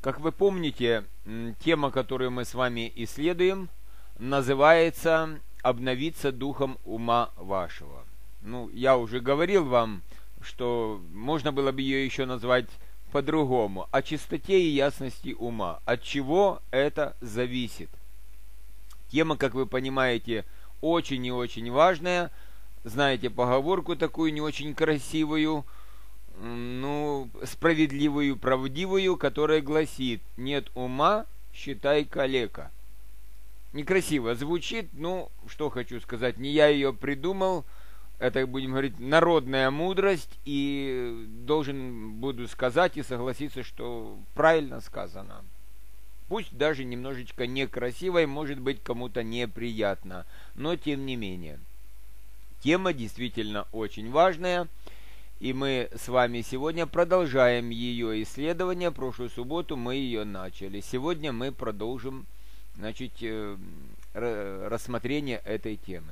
Как вы помните, тема, которую мы с вами исследуем, называется «Обновиться духом ума вашего». Ну, я уже говорил вам, что можно было бы ее еще назвать по-другому. О чистоте и ясности ума. От чего это зависит? Тема, как вы понимаете, очень и очень важная. Знаете поговорку такую не очень красивую, справедливую, правдивую, которая гласит: нет ума, считай калека. Некрасиво звучит, что хочу сказать, не я ее придумал, это, будем говорить, народная мудрость, и буду сказать и согласиться, что правильно сказано. Пусть даже немножечко некрасиво и, может быть, кому-то неприятно, но тем не менее. Тема действительно очень важная, и мы с вами сегодня продолжаем ее исследование. Прошлую субботу мы ее начали. Сегодня мы продолжим, рассмотрение этой темы.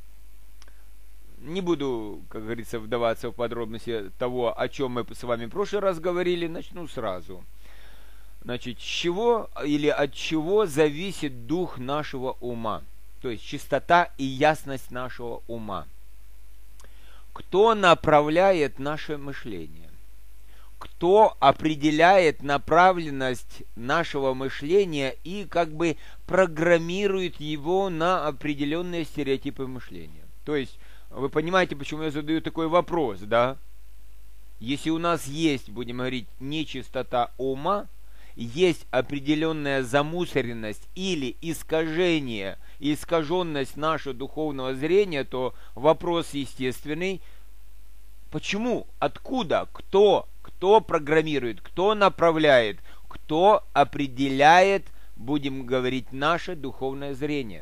Не буду, как говорится, вдаваться в подробности того, о чем мы с вами в прошлый раз говорили, начну сразу. С чего или от чего зависит дух нашего ума? То есть чистота и ясность нашего ума. Кто направляет наше мышление? Кто определяет направленность нашего мышления и программирует его на определенные стереотипы мышления? То есть, вы понимаете, почему я задаю такой вопрос, да? Если у нас есть, будем говорить, нечистота ума, есть определенная замусоренность или искажение, искаженность нашего духовного зрения, то вопрос естественный: почему, откуда, кто программирует, кто направляет, кто определяет, будем говорить, наше духовное зрение?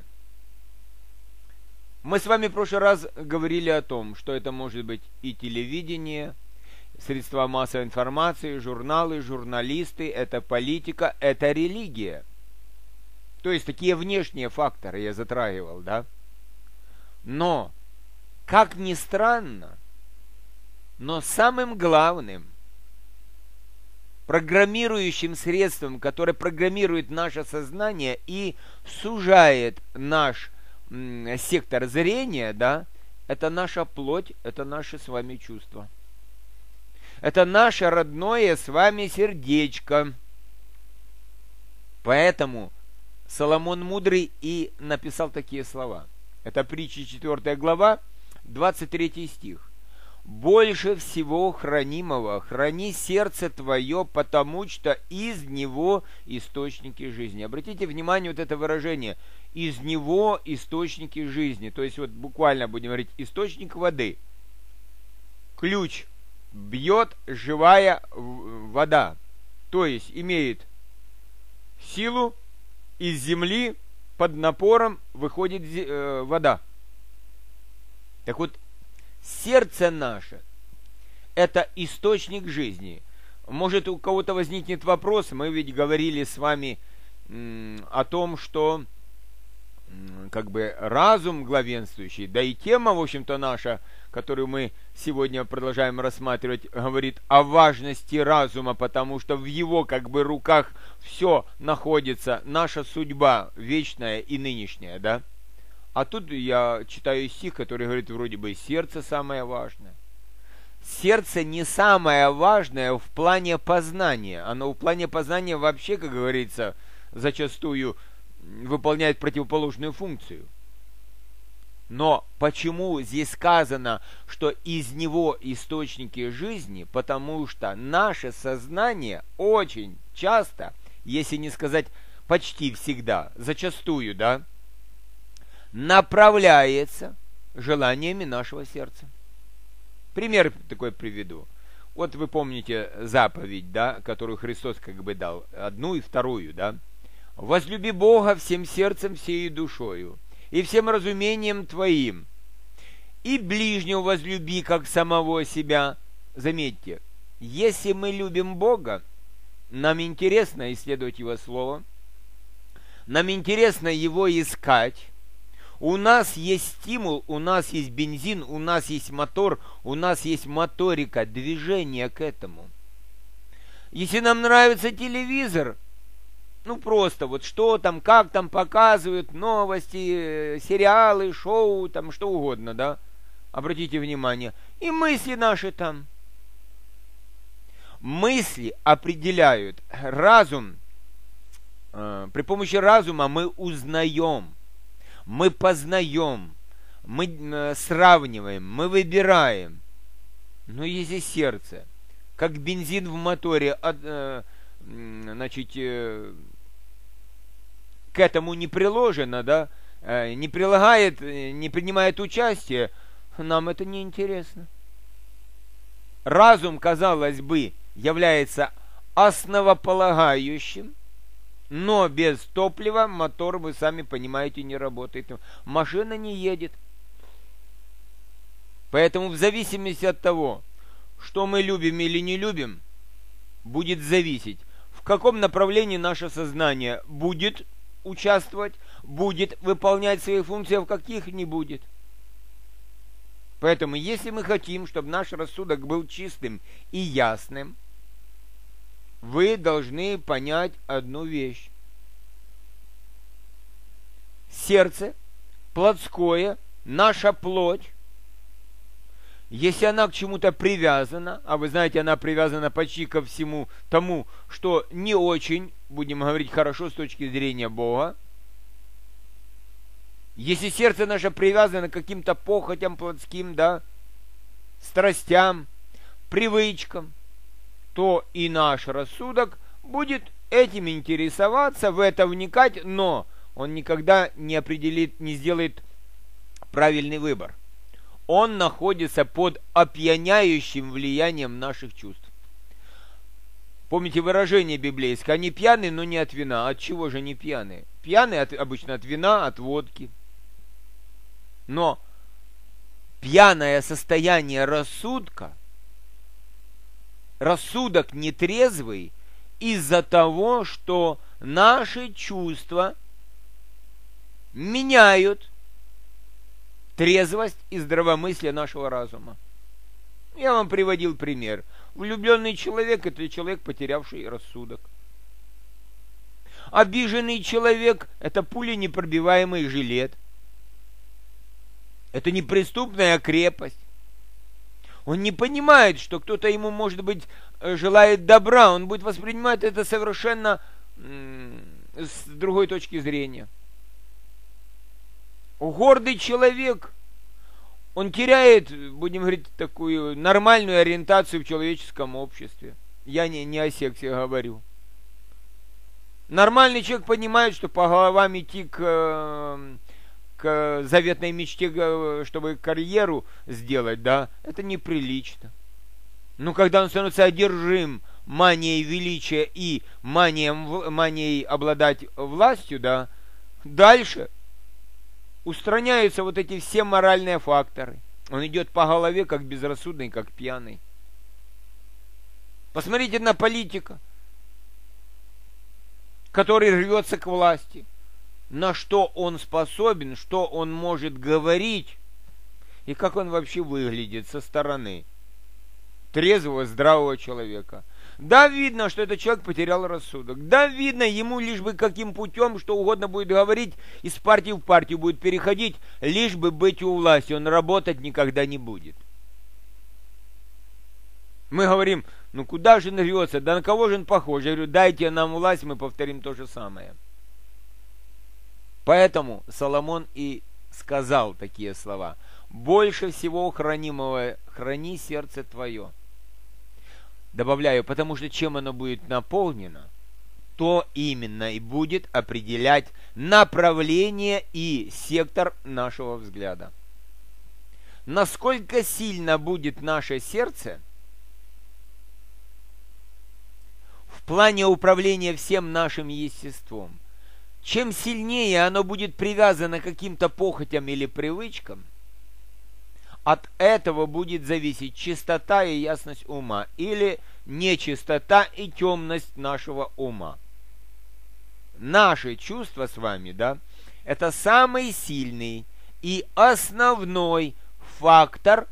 Мы с вами в прошлый раз говорили о том, что это может быть и телевидение, средства массовой информации, журналы, журналисты, это политика, это религия. То есть такие внешние факторы я затрагивал, да? Но, как ни странно, но самым главным программирующим средством, которое программирует наше сознание и сужает наш сектор зрения, да, это наша плоть, это наши с вами чувства. Это наше родное с вами сердечко. Поэтому Соломон Мудрый и написал такие слова. Это Притчи 4 глава, 23 стих. «Больше всего хранимого храни сердце твое, потому что из него источники жизни». Обратите внимание, вот это выражение: «из него источники жизни». То есть, буквально будем говорить, источник воды. Ключ бьет живая вода. То есть, имеет силу, из земли под напором выходит вода. Так вот, сердце наше – это источник жизни. Может, у кого-то возникнет вопрос, мы ведь говорили с вами о том, что разум главенствующий, да и тема, в общем-то, наша, которую мы сегодня продолжаем рассматривать, говорит о важности разума, потому что в его руках все находится, наша судьба вечная и нынешняя, да? А тут я читаю стих, который говорит, вроде бы, сердце самое важное. Сердце не самое важное в плане познания. Оно в плане познания вообще, как говорится, зачастую выполняет противоположную функцию. Но почему здесь сказано, что из него источники жизни? Потому что наше сознание очень часто, если не сказать почти всегда, зачастую, да, направляется желаниями нашего сердца. Пример такой приведу. Вот вы помните заповедь, да, которую Христос дал, одну и вторую, да? «Возлюби Бога всем сердцем, всею душою, и всем разумением твоим, и ближнего возлюби, как самого себя». Заметьте, если мы любим Бога, нам интересно исследовать Его Слово, нам интересно Его искать, у нас есть стимул, у нас есть бензин, у нас есть мотор, у нас есть моторика, движение к этому. Если нам нравится телевизор, Ну, просто вот что там, как там показывают, новости, сериалы, шоу, там что угодно, да? Обратите внимание. И мысли наши там. Мысли определяют разум. При помощи разума мы узнаем, мы познаем, мы сравниваем, мы выбираем. Но если сердце, как бензин в моторе, значит, к этому не приложено, да, не прилагает, не принимает участие, нам это не интересно. Разум, казалось бы, является основополагающим, но без топлива мотор, вы сами понимаете, не работает. Машина не едет. Поэтому в зависимости от того, что мы любим или не любим, будет зависеть, в каком направлении наше сознание будет участвовать, будет выполнять свои функции, а в каких не будет. Поэтому, если мы хотим, чтобы наш рассудок был чистым и ясным, вы должны понять одну вещь. Сердце, плотское, наша плоть, если она к чему-то привязана, а вы знаете, она привязана почти ко всему тому, что не очень, будем говорить, хорошо с точки зрения Бога, если сердце наше привязано к каким-то похотям плотским, да, страстям, привычкам, то и наш рассудок будет этим интересоваться, в это вникать, но он никогда не определит, не сделает правильный выбор. Он находится под опьяняющим влиянием наших чувств. Помните выражение библейское: они пьяны, но не от вина. От чего же они пьяны? Пьяны обычно от вина, от водки. Но пьяное состояние рассудка, рассудок нетрезвый из-за того, что наши чувства меняют трезвость и здравомыслие нашего разума. Я вам приводил пример. Влюбленный человек – это человек, потерявший рассудок. Обиженный человек – это пуленепробиваемый жилет. Это неприступная крепость. Он не понимает, что кто-то ему, может быть, желает добра. Он будет воспринимать это совершенно с другой точки зрения. Гордый человек, он теряет, будем говорить, такую нормальную ориентацию в человеческом обществе. Я не о сексе говорю. Нормальный человек понимает, что по головам идти к заветной мечте, чтобы карьеру сделать, да, это неприлично. Но когда он становится одержим манией величия и манией обладать властью, да, дальше устраняются вот эти все моральные факторы. Он идет по голове, как безрассудный, как пьяный. Посмотрите на политика, который рвется к власти. На что он способен, что он может говорить, и как он вообще выглядит со стороны трезвого, здравого человека. Да, видно, что этот человек потерял рассудок. Да, видно, ему лишь бы каким путем, что угодно будет говорить, из партии в партию будет переходить, лишь бы быть у власти. Он работать никогда не будет. Мы говорим, ну куда же он рвется, да на кого же он похож? Я говорю, дайте нам власть, мы повторим то же самое. Поэтому Соломон и сказал такие слова: «Больше всего хранимого храни сердце твое». Добавляю, потому что чем оно будет наполнено, то именно и будет определять направление и сектор нашего взгляда. Насколько сильно будет наше сердце в плане управления всем нашим естеством, чем сильнее оно будет привязано к каким-то похотям или привычкам, от этого будет зависеть чистота и ясность ума, или нечистота и темность нашего ума. Наши чувства с вами, да, это самый сильный и основной фактор,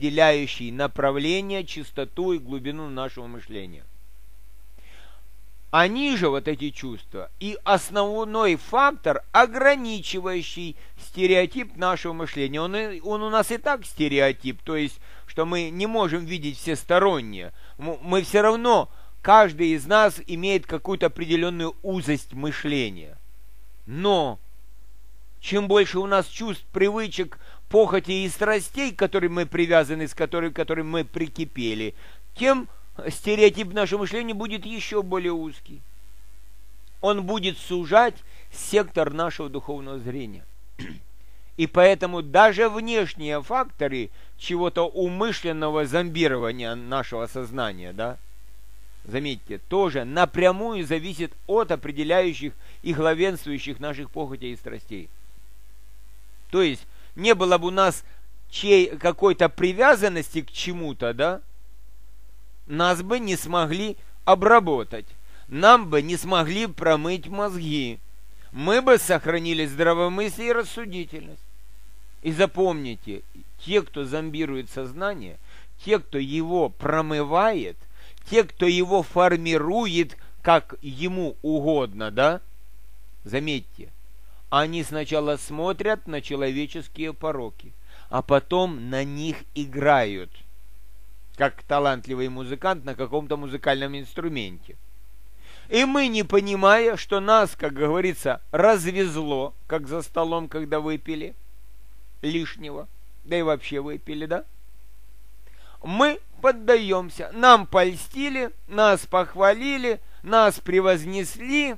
определяющий направление, чистоту и глубину нашего мышления. Они же, вот эти чувства, и основной фактор, ограничивающий стереотип нашего мышления. Он у нас и так стереотип, то есть, что мы не можем видеть всестороннее. Мы все равно, каждый из нас имеет какую-то определенную узость мышления. Но чем больше у нас чувств, привычек, похоти и страстей, к которым мы привязаны, к которым мы прикипели, тем стереотип нашего мышления будет еще более узкий. Он будет сужать сектор нашего духовного зрения. И поэтому даже внешние факторы чего-то умышленного зомбирования нашего сознания, да, заметьте, тоже напрямую зависит от определяющих и главенствующих наших похотей и страстей. То есть не было бы у нас какой-то привязанности к чему-то, да, нас бы не смогли обработать, нам бы не смогли промыть мозги, мы бы сохранили здравомыслие и рассудительность. И запомните, те, кто зомбирует сознание, те, кто его промывает, те, кто его формирует, как ему угодно, да, заметьте, они сначала смотрят на человеческие пороки, а потом на них играют, как талантливый музыкант на каком-то музыкальном инструменте. И мы, не понимая, что нас, как говорится, развезло, как за столом, когда выпили лишнего, да и вообще выпили, да, мы поддаемся, нам польстили, нас похвалили, нас превознесли,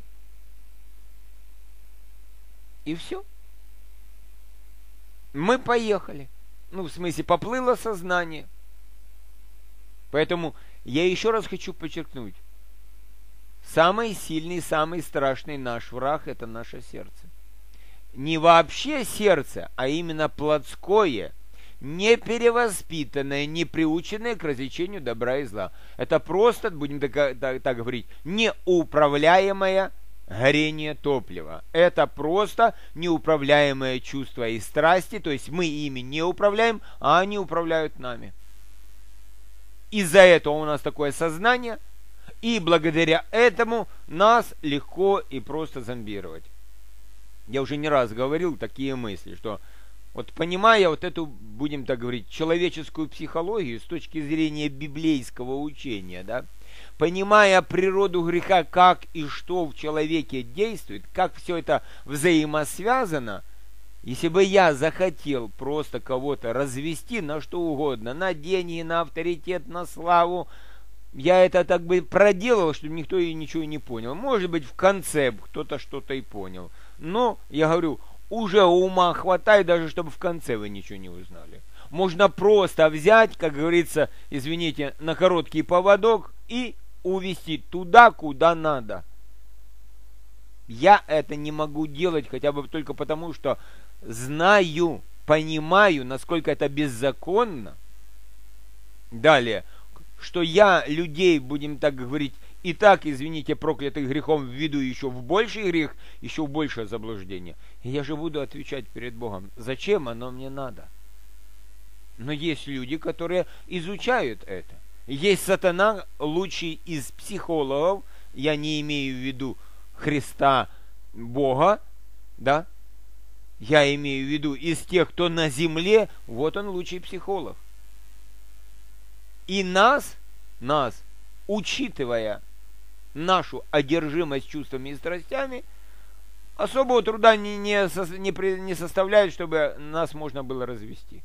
и все. Мы поехали. Ну, в смысле, поплыло сознание. Поэтому я еще раз хочу подчеркнуть. Самый сильный, самый страшный наш враг – это наше сердце. Не вообще сердце, а именно плотское, не перевоспитанное, не приученное к развлечению добра и зла. Это просто, будем так говорить, неуправляемое горение топлива. Это просто неуправляемое чувство и страсти, то есть мы ими не управляем, а они управляют нами. Из-за этого у нас такое сознание, и благодаря этому нас легко и просто зомбировать. Я уже не раз говорил такие мысли, что вот понимая вот эту, будем так говорить, человеческую психологию с точки зрения библейского учения, да, понимая природу греха, как и что в человеке действует, как все это взаимосвязано, если бы я захотел просто кого-то развести на что угодно, на деньги, на авторитет, на славу, я это так бы проделал, чтобы никто и ничего не понял. Может быть, в конце кто-то что-то и понял. Но, я говорю, уже ума хватает, даже чтобы в конце вы ничего не узнали. Можно просто взять, как говорится, извините, на короткий поводок и увести туда, куда надо. Я это не могу делать хотя бы только потому, что знаю, понимаю, насколько это беззаконно. Далее, что я людей, будем так говорить, и так, извините, проклятых грехом введу еще в больший грех, еще в большее заблуждение. И я же буду отвечать перед Богом, зачем оно мне надо? Но есть люди, которые изучают это. Есть сатана, лучший из психологов, я не имею в виду Христа, Бога, да? Я имею в виду из тех, кто на земле, вот он лучший психолог. И нас, учитывая нашу одержимость чувствами и страстями, особого труда не составляет, чтобы нас можно было развести.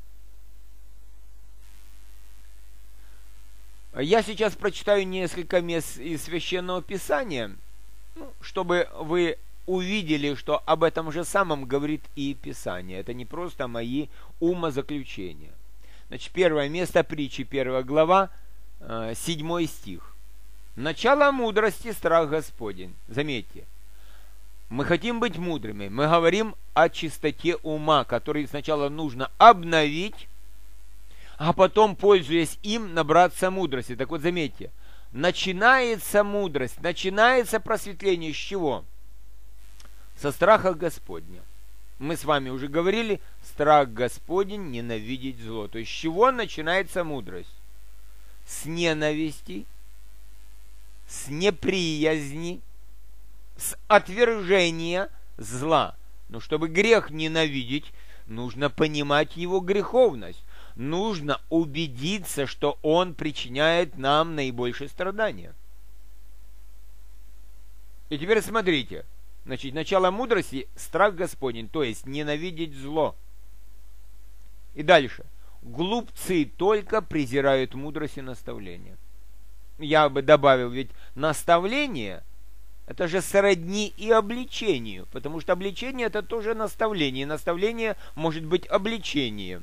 Я сейчас прочитаю несколько мест из Священного Писания, чтобы вы увидели, что об этом же самом говорит и Писание. Это не просто мои умозаключения. Значит, первое место притчи, 1 глава, 7 стих. Начало мудрости – страх Господень. Заметьте, мы хотим быть мудрыми. Мы говорим о чистоте ума, который сначала нужно обновить, а потом, пользуясь им, набраться мудрости. Так вот, заметьте, начинается мудрость, начинается просветление с чего? Со страха Господня. Мы с вами уже говорили, страх Господень, ненавидеть зло. То есть, с чего начинается мудрость? С ненависти, с неприязни, с отвержения зла. Но чтобы грех ненавидеть, нужно понимать его греховность. Нужно убедиться, что он причиняет нам наибольшее страдание. И теперь смотрите. Значит, начало мудрости – страх Господень, то есть ненавидеть зло. И дальше. Глупцы только презирают мудрость и наставление. Я бы добавил, ведь наставление – это же сродни и обличению, потому что обличение – это тоже наставление. И наставление может быть обличением.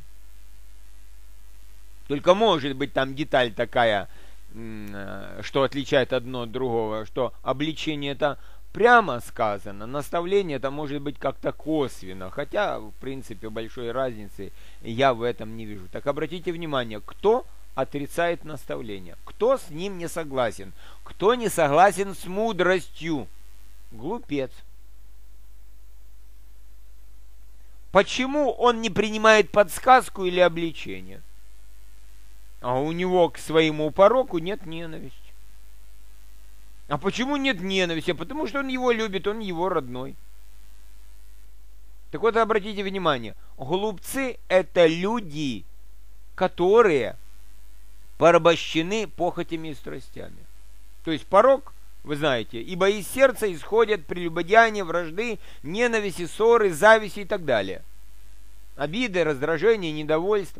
Только может быть там деталь такая, что отличает одно от другого, что обличение – это прямо сказано, наставление это может быть как-то косвенно, хотя, в принципе, большой разницы я в этом не вижу. Так обратите внимание, кто отрицает наставление, кто с ним не согласен, кто не согласен с мудростью? Глупец. Почему он не принимает подсказку или обличение? А у него к своему пороку нет ненависти. А почему нет ненависти? Потому что он его любит, он его родной. Так вот, обратите внимание, глупцы – это люди, которые порабощены похотями и страстями. То есть порок, вы знаете, ибо из сердца исходят прелюбодеяния, вражды, ненависти, ссоры, зависти и так далее. Обиды, раздражение, недовольство.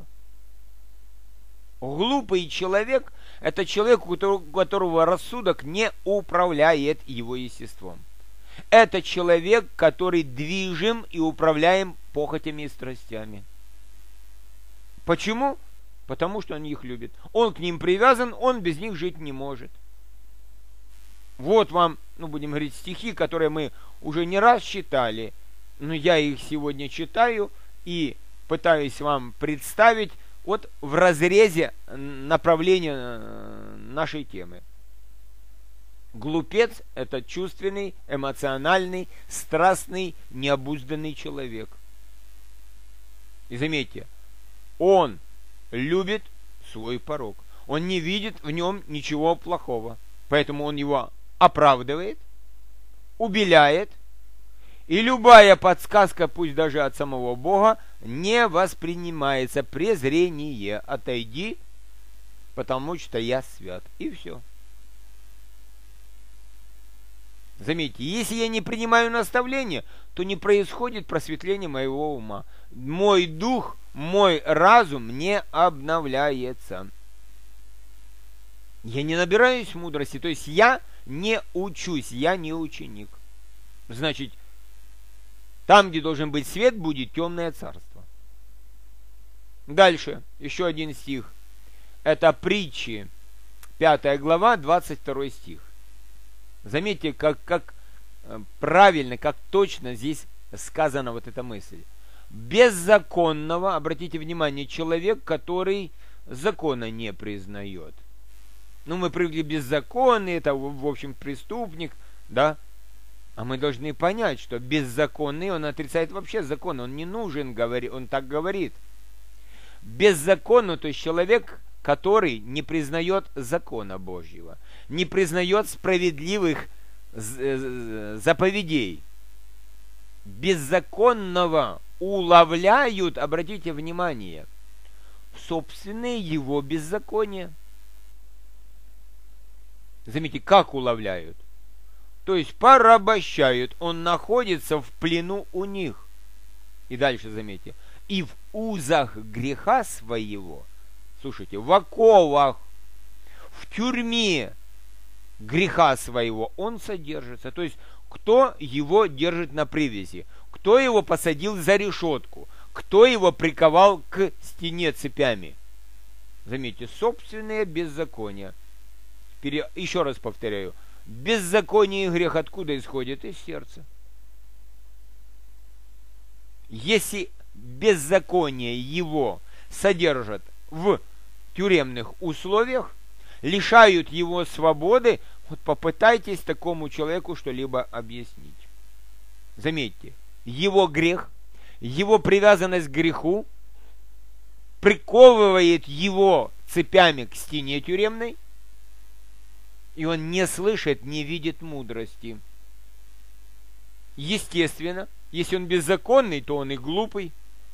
Глупый человек – это человек, у которого рассудок не управляет его естеством. Это человек, который движим и управляем похотями и страстями. Почему? Потому что он их любит. Он к ним привязан, он без них жить не может. Вот вам, будем говорить, стихи, которые мы уже не раз читали, но я их сегодня читаю и пытаюсь вам представить вот в разрезе направления нашей темы. Глупец – это чувственный, эмоциональный, страстный, необузданный человек. И заметьте, он любит свой порок. Он не видит в нем ничего плохого. Поэтому он его оправдывает, убеляет. И любая подсказка, пусть даже от самого Бога, не воспринимается. Презрение. Отойди, потому что я свят. И все. Заметьте, если я не принимаю наставления, то не происходит просветление моего ума. Мой дух, мой разум не обновляется. Я не набираюсь мудрости, то есть я не учусь, я не ученик. Значит, там, где должен быть свет, будет темное царство. Дальше, еще один стих. Это Притчи, 5 глава, 22 стих. Заметьте, как правильно, как точно здесь сказана вот эта мысль. Беззаконного, обратите внимание, человек, который закона не признает. Мы привыкли беззаконный, это, в общем, преступник, да? А мы должны понять, что беззаконный, он отрицает вообще закон, он не нужен, он так говорит. Беззаконный, то есть человек, который не признает закона Божьего, не признает справедливых заповедей. Беззаконного уловляют, обратите внимание, собственные его беззакония. Заметьте, как уловляют? То есть порабощают, он находится в плену у них. И дальше заметьте, и в узах греха своего, слушайте, в оковах, в тюрьме греха своего он содержится. То есть, кто его держит на привязи, кто его посадил за решетку, кто его приковал к стене цепями. Заметьте, собственное беззаконие. Еще раз повторяю, беззаконие и грех откуда исходит? Из сердца. Если беззаконие его содержат в тюремных условиях, лишают его свободы, вот попытайтесь такому человеку что-либо объяснить. Заметьте, его грех, его привязанность к греху приковывает его цепями к стене тюремной, и он не слышит, не видит мудрости. Естественно, если он беззаконный, то он и глупый.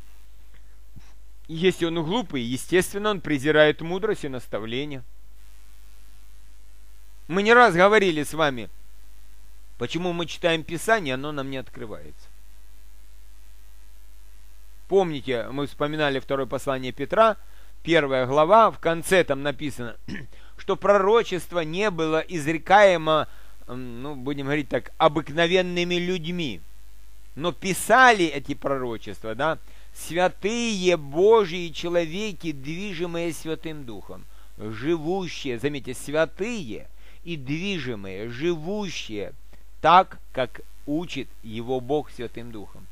Если он глупый, естественно, он презирает мудрость и наставление. Мы не раз говорили с вами, почему мы читаем Писание, оно нам не открывается. Помните, мы вспоминали второе послание Петра, 1 глава, в конце там написано, что пророчество не было изрекаемо, будем говорить так, обыкновенными людьми. Но писали эти пророчества, да, святые Божьи человеки, движимые Святым Духом, живущие, заметьте, святые и движимые, живущие так, как учит его Бог Святым Духом.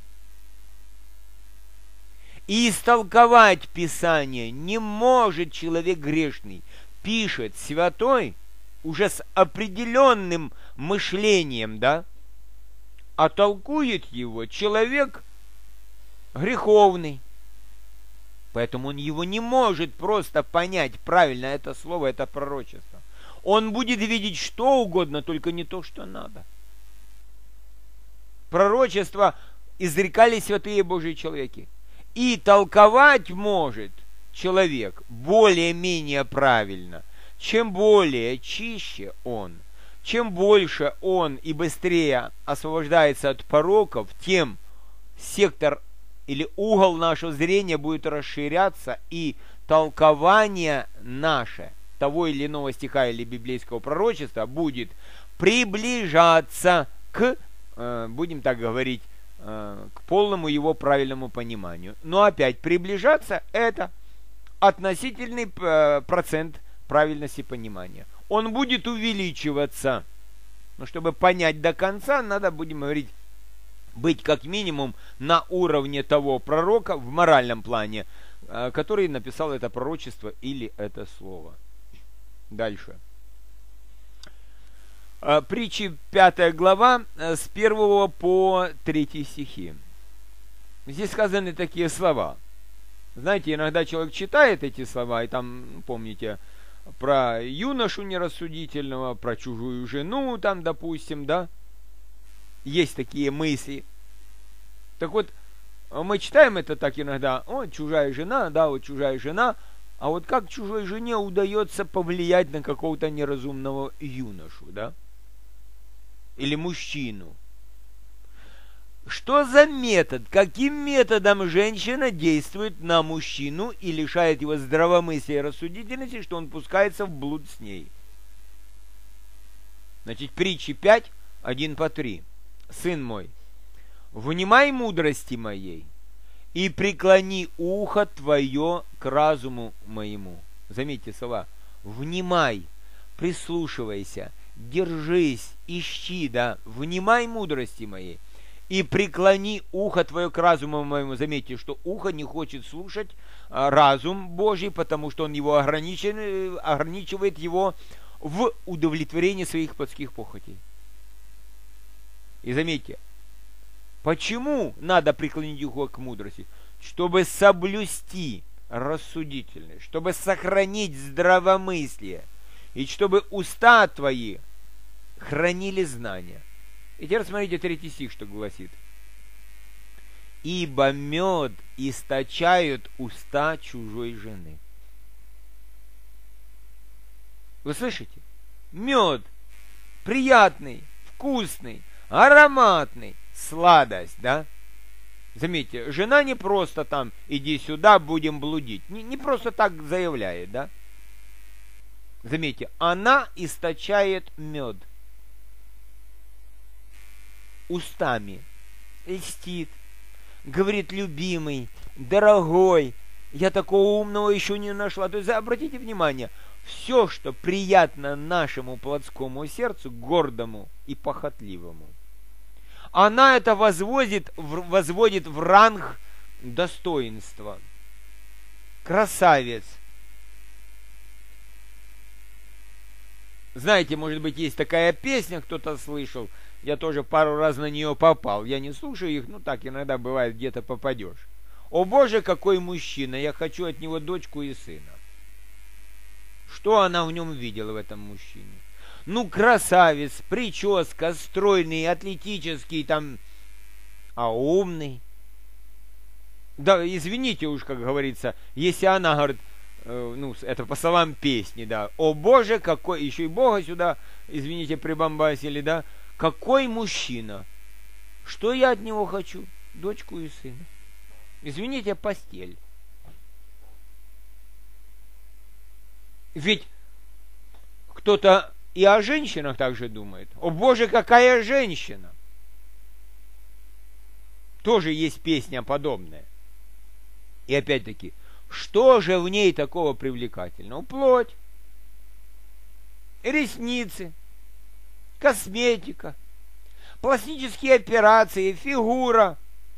И истолковать Писание не может человек грешный. Пишет святой уже с определенным мышлением, да, а толкует его человек греховный. Поэтому он его не может просто понять правильно, это слово, это пророчество. Он будет видеть что угодно, только не то, что надо. Пророчество изрекали святые Божьи человеки. И толковать может человек более-менее правильно. Чем более чище он, чем больше он и быстрее освобождается от пороков, тем сектор или угол нашего зрения будет расширяться, и толкование наше того или иного стиха или библейского пророчества будет приближаться к, будем так говорить, к полному его правильному пониманию. Но опять приближаться — это относительный процент правильности понимания. Он будет увеличиваться. Но чтобы понять до конца, надо, будем говорить, быть как минимум на уровне того пророка в моральном плане, который написал это пророчество или это слово. Дальше. Притчи 5 глава с 1 по 3 стихи. Здесь сказаны такие слова. Знаете, иногда человек читает эти слова, и там, помните, про юношу нерассудительного, про чужую жену, там, допустим, да? Есть такие мысли. Так вот, мы читаем это так иногда, чужая жена, да, вот чужая жена, а вот как чужой жене удается повлиять на какого-то неразумного юношу, да? Или мужчину. Что за метод? Каким методом женщина действует на мужчину и лишает его здравомыслия и рассудительности, что он пускается в блуд с ней? Значит, притчи 5, 1 по 3. Сын мой, внимай мудрости моей и преклони ухо твое к разуму моему. Заметьте слова. Внимай, прислушивайся, держись, ищи, да, внимай мудрости моей и преклони ухо твое к разуму моему. Заметьте, что ухо не хочет слушать разум Божий, потому что он его ограничивает его в удовлетворении своих плотских похотей. И заметьте, почему надо преклонить ухо к мудрости? Чтобы соблюсти рассудительность, чтобы сохранить здравомыслие, и чтобы уста твои хранили знания. И теперь смотрите 3 стих, что гласит. Ибо мед источают уста чужой жены. Вы слышите? Мед приятный, вкусный, ароматный, сладость, да? Заметьте, жена не просто там иди сюда, будем блудить. Не просто так заявляет, да? Заметьте, она источает мед. Устами льстит, говорит: любимый, дорогой, я такого умного еще не нашла. То есть, обратите внимание, все, что приятно нашему плотскому сердцу, гордому и похотливому, она это возводит в ранг достоинства. Красавец. Знаете, может быть, есть такая песня, кто-то слышал. Я тоже пару раз на нее попал. Я не слушаю их, так иногда бывает, где-то попадешь. О Боже, какой мужчина, я хочу от него дочку и сына. Что она в нем видела, в этом мужчине? Ну, красавец, прическа, стройный, атлетический, там, а умный. Да, извините уж, как говорится, если она говорит, ну, это по словам песни, да, о Боже, какой, еще и Бога сюда, извините, прибамбасили, да, какой мужчина, что я от него хочу, дочку и сына. Извините, постель. Ведь кто-то и о женщинах также думает. О Боже, какая женщина! Тоже есть песня подобная. И опять-таки, что же в ней такого привлекательного? Плоть, ресницы, косметика, пластические операции, фигура.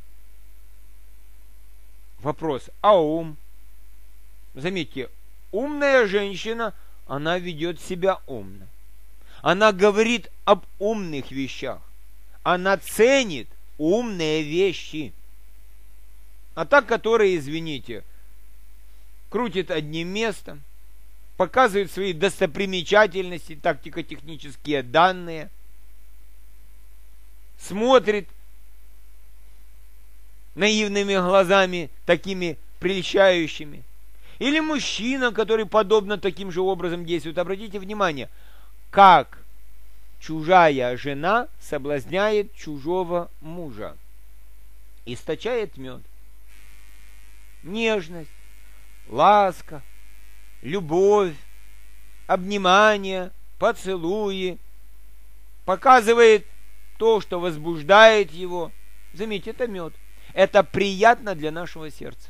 Вопрос, а ум? Заметьте, умная женщина, она ведет себя умно. Она говорит об умных вещах. Она ценит умные вещи. А та, которая, извините, крутит одним местом, показывает свои достопримечательности, тактико-технические данные, смотрит наивными глазами, такими прельщающими. Или мужчина, который подобно таким же образом действует. Обратите внимание, как чужая жена соблазняет чужого мужа. Источает мед. Нежность, ласка, любовь, обнимание, поцелуи. Показывает то, что возбуждает его. Заметьте, это мед. Это приятно для нашего сердца.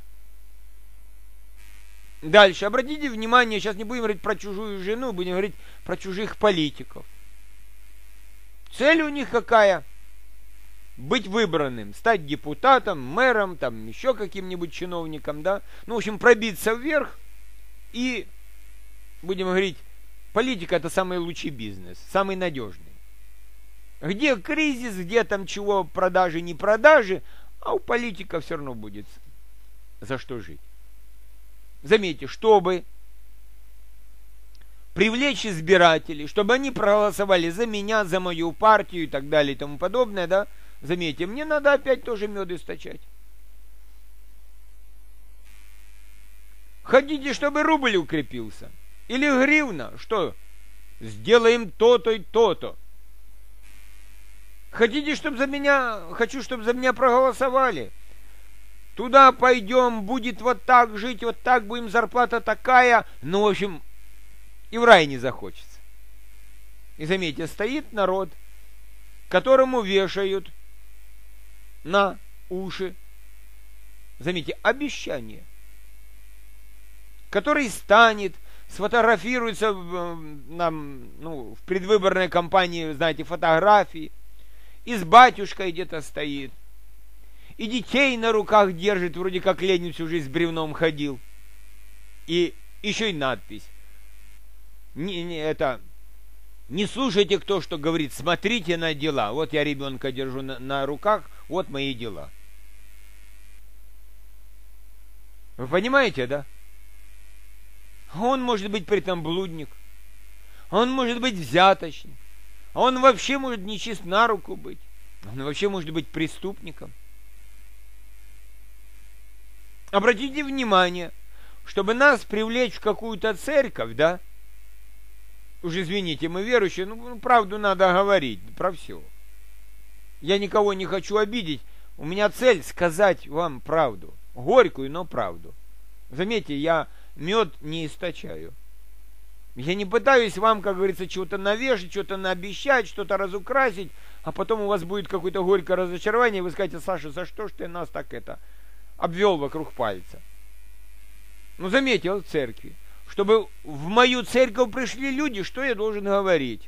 Дальше. Обратите внимание, сейчас не будем говорить про чужую жену, будем говорить про чужих политиков. Цель у них какая? Быть выбранным, стать депутатом, мэром, там еще каким-нибудь чиновником, да? Ну, в общем, пробиться вверх и, будем говорить, политика — это самый лучший бизнес, самый надежный. Где кризис, где там чего, продажи, не продажи, а у политика все равно будет за что жить. Заметьте, чтобы привлечь избирателей, чтобы они проголосовали за меня, за мою партию и так далее и тому подобное, да, заметьте, мне надо опять тоже мед источать. Хотите, чтобы рубль укрепился? Или гривна? Что? Сделаем то-то и то-то. Хотите, чтобы за меня, хочу, чтобы за меня проголосовали? Туда пойдем, будет вот так жить, вот так будем, зарплата такая. Ну, в общем, и в рай не захочется. И заметьте, стоит народ, которому вешают на уши, заметьте, обещание, который станет, сфотографируется в предвыборной кампании, знаете, фотографии, и с батюшкой где-то стоит, и детей на руках держит, вроде как Ленин всю жизнь с бревном ходил, и еще и надпись. Не слушайте, кто что говорит, смотрите на дела. Вот я ребенка держу на руках, вот мои дела. Вы понимаете, да? Он может быть при этом блудник, он может быть взяточник, он вообще может нечист на руку быть, он вообще может быть преступником. Обратите внимание, чтобы нас привлечь в какую-то церковь, да, уж извините, мы верующие, правду надо говорить про все. Я никого не хочу обидеть, у меня цель сказать вам правду, горькую, но правду. Заметьте, я мед не источаю. Я не пытаюсь вам, как говорится, чего-то навешать, что-то наобещать, что-то разукрасить, а потом у вас будет какое-то горькое разочарование, и вы скажете: Саша, за что ж ты нас так обвел вокруг пальца? Ну, заметьте, вот в церкви. Чтобы в мою церковь пришли люди, что я должен говорить?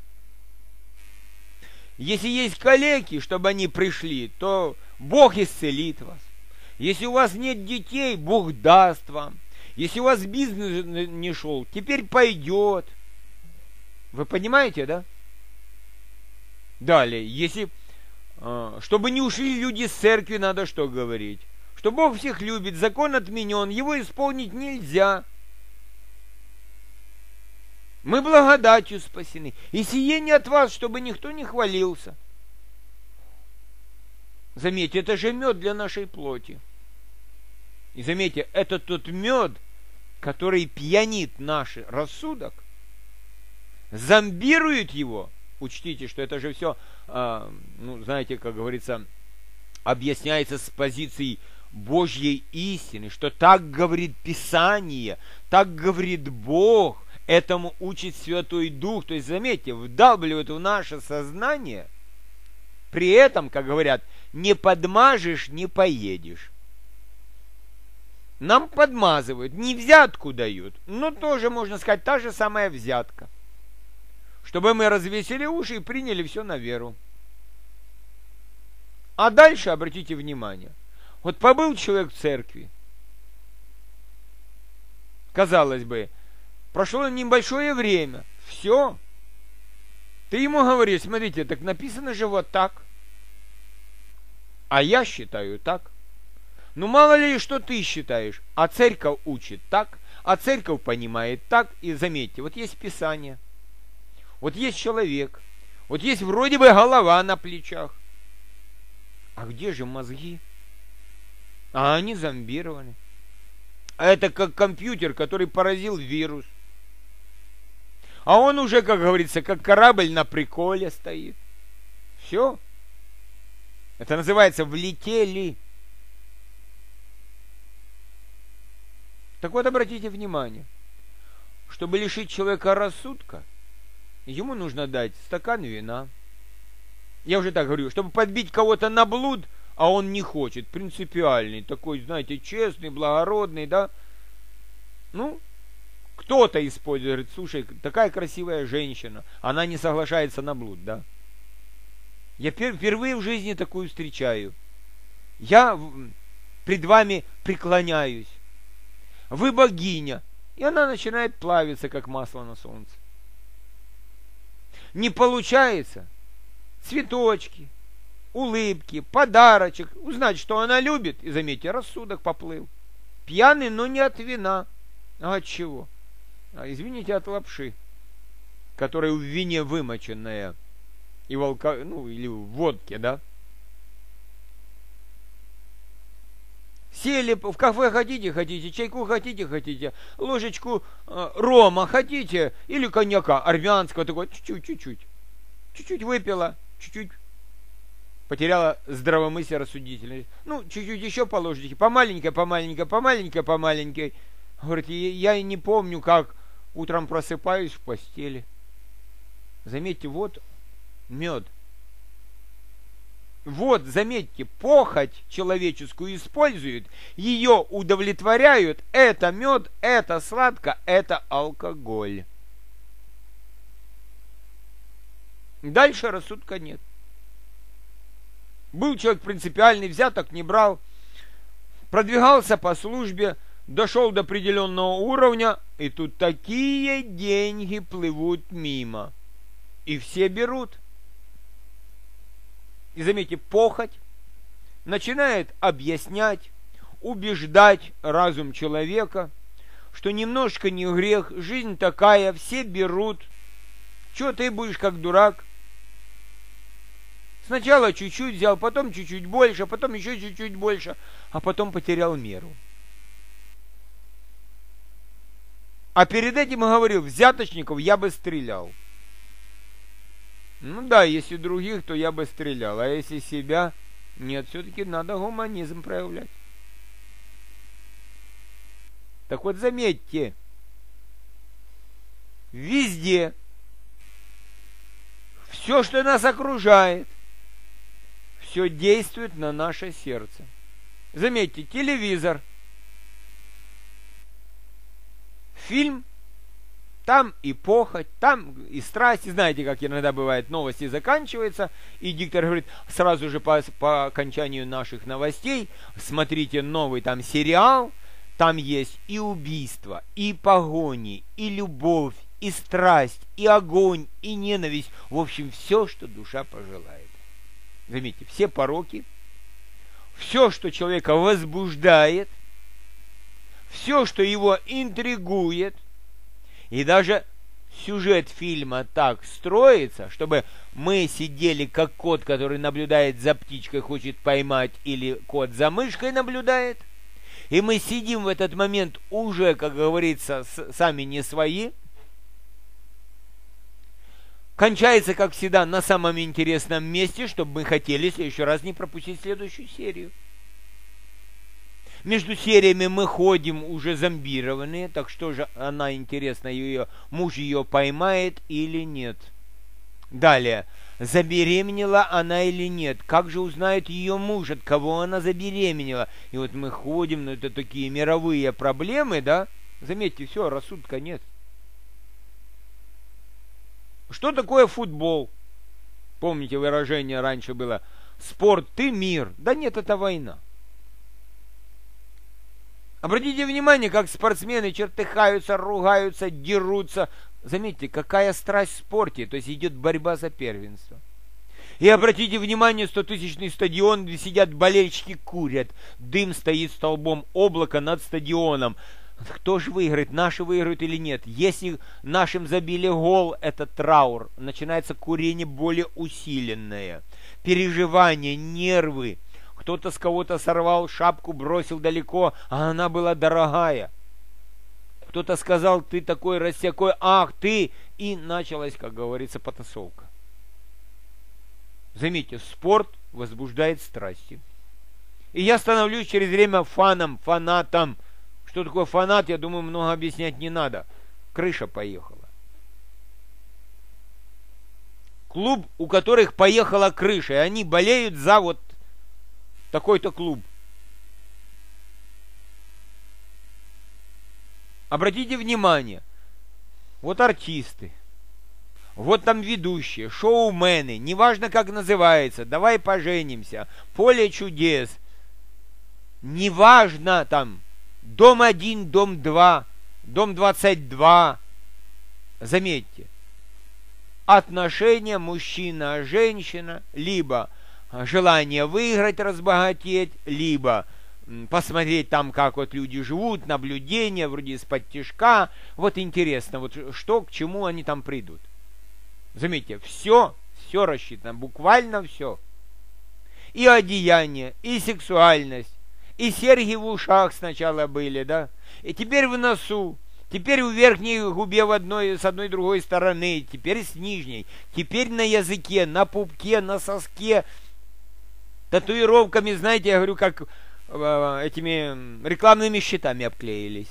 Если есть калеки, чтобы они пришли, то Бог исцелит вас. Если у вас нет детей, Бог даст вам. Если у вас бизнес не шел, теперь пойдет. Вы понимаете, да? Далее, если, чтобы не ушли люди с церкви, надо что говорить? Что Бог всех любит, закон отменен, его исполнить нельзя. Мы благодатью спасены. И сие не от вас, чтобы никто не хвалился. Заметьте, это же мед для нашей плоти. И заметьте, это тот мед, который пьянит наш рассудок, зомбирует его. Учтите, что это же все, знаете, как говорится, объясняется с позиции Божьей истины, что так говорит Писание, так говорит Бог, этому учит Святой Дух. То есть, заметьте, вдалбливает в наше сознание, при этом, как говорят, не подмажешь, не поедешь. Нам подмазывают, не взятку дают, но тоже, можно сказать, та же самая взятка. Чтобы мы развесили уши и приняли все на веру. А дальше, обратите внимание, вот побыл человек в церкви, казалось бы, прошло небольшое время, все. Ты ему говоришь, смотрите, так написано же вот так, а я считаю так. Ну, мало ли, что ты считаешь, а церковь учит так, а церковь понимает так, и заметьте, вот есть Писание, вот есть человек, вот есть вроде бы голова на плечах, а где же мозги? А они зомбированы. А это как компьютер, который поразил вирус. А он уже, как говорится, как корабль на приколе стоит. Все. Это называется влетели. Так вот, обратите внимание, чтобы лишить человека рассудка, ему нужно дать стакан вина. Я уже так говорю, чтобы подбить кого-то на блуд, а он не хочет, принципиальный, такой, знаете, честный, благородный, да? Ну, кто-то использует, говорит, слушай, такая красивая женщина, она не соглашается на блуд, да? Я впервые в жизни такую встречаю. Я пред вами преклоняюсь. Вы богиня. И она начинает плавиться, как масло на солнце. Не получается. Цветочки, улыбки, подарочек. Узнать, что она любит. И заметьте, рассудок поплыл. Пьяный, но не от вина. А от чего? Извините, от лапши, которая в вине вымоченная. И или в водке, да? Сели в кафе, хотите, чайку хотите, ложечку рома хотите, или коньяка армянского, такой, чуть-чуть выпила, чуть-чуть потеряла здравомыслие, рассудительность. Ну, чуть-чуть еще положите, помаленькой. Говорит, я и не помню, как утром просыпаюсь в постели. Заметьте, вот мед. Вот, заметьте, похоть человеческую используют, ее удовлетворяют, это мед, это сладко, это алкоголь. Дальше рассудка нет. Был человек принципиальный, взяток не брал, продвигался по службе, дошел до определенного уровня, и тут такие деньги плывут мимо. И все берут. И заметьте, похоть начинает объяснять, убеждать разум человека, что немножко не грех, жизнь такая, все берут. Че ты будешь как дурак? Сначала чуть-чуть взял, потом чуть-чуть больше, потом еще чуть-чуть больше, а потом потерял меру. А перед этим говорил, взяточников я бы стрелял. Ну да, если других, то я бы стрелял. А если себя, нет, все-таки надо гуманизм проявлять. Так вот, заметьте, везде, все, что нас окружает, все действует на наше сердце. Заметьте, телевизор, фильм, там и похоть, там и страсть. Знаете, как иногда бывает, новости заканчиваются, и диктор говорит, сразу же по окончанию наших новостей, смотрите новый там сериал, там есть и убийство, и погони, и любовь, и страсть, и огонь, и ненависть. В общем, все, что душа пожелает. Заметьте, все пороки, все, что человека возбуждает, все, что его интригует, и даже сюжет фильма так строится, чтобы мы сидели как кот, который наблюдает за птичкой, хочет поймать, или кот за мышкой наблюдает, и мы сидим в этот момент уже, как говорится, сами не свои. Кончается, как всегда, на самом интересном месте, чтобы мы хотели в следующий раз не пропустить следующую серию. Между сериями мы ходим уже зомбированные, так что же она, интересно, муж ее поймает или нет. Далее, забеременела она или нет, как же узнает ее муж, от кого она забеременела. И вот мы ходим, это такие мировые проблемы, да? Заметьте, все, рассудка нет. Что такое футбол? Помните, выражение раньше было: спорт ты, мир. Да нет, это война. Обратите внимание, как спортсмены чертыхаются, ругаются, дерутся. Заметьте, какая страсть в спорте, то есть идет борьба за первенство. И обратите внимание, 100-тысячный стадион, где сидят болельщики, курят. Дым стоит столбом, облако над стадионом. Кто же выиграет, наши выиграют или нет? Если нашим забили гол, это траур. Начинается курение более усиленное. Переживания, нервы. Кто-то с кого-то сорвал шапку, бросил далеко, а она была дорогая. Кто-то сказал: ты такой рассякой, ах ты! И началась, как говорится, потасовка. Заметьте, спорт возбуждает страсти. И я становлюсь через время фанатом. Что такое фанат, я думаю, много объяснять не надо. Крыша поехала. Клуб, у которых поехала крыша, и они болеют за вот такой-то клуб. Обратите внимание, вот артисты, вот там ведущие, шоумены, неважно как называется, давай поженимся, поле чудес, неважно там, дом 1, дом 2, дом 22, заметьте, отношения мужчина-женщина, либо желание выиграть, разбогатеть, либо посмотреть там, как вот люди живут, наблюдения, вроде из-под тишка. Вот интересно, вот что, к чему они там придут. Заметьте, все рассчитано, буквально все. И одеяние, и сексуальность, и серьги в ушах сначала были, да, и теперь в носу, теперь в верхней губе с одной и другой стороны, теперь с нижней, теперь на языке, на пупке, на соске, татуировками, знаете, я говорю, как этими рекламными щитами обклеились.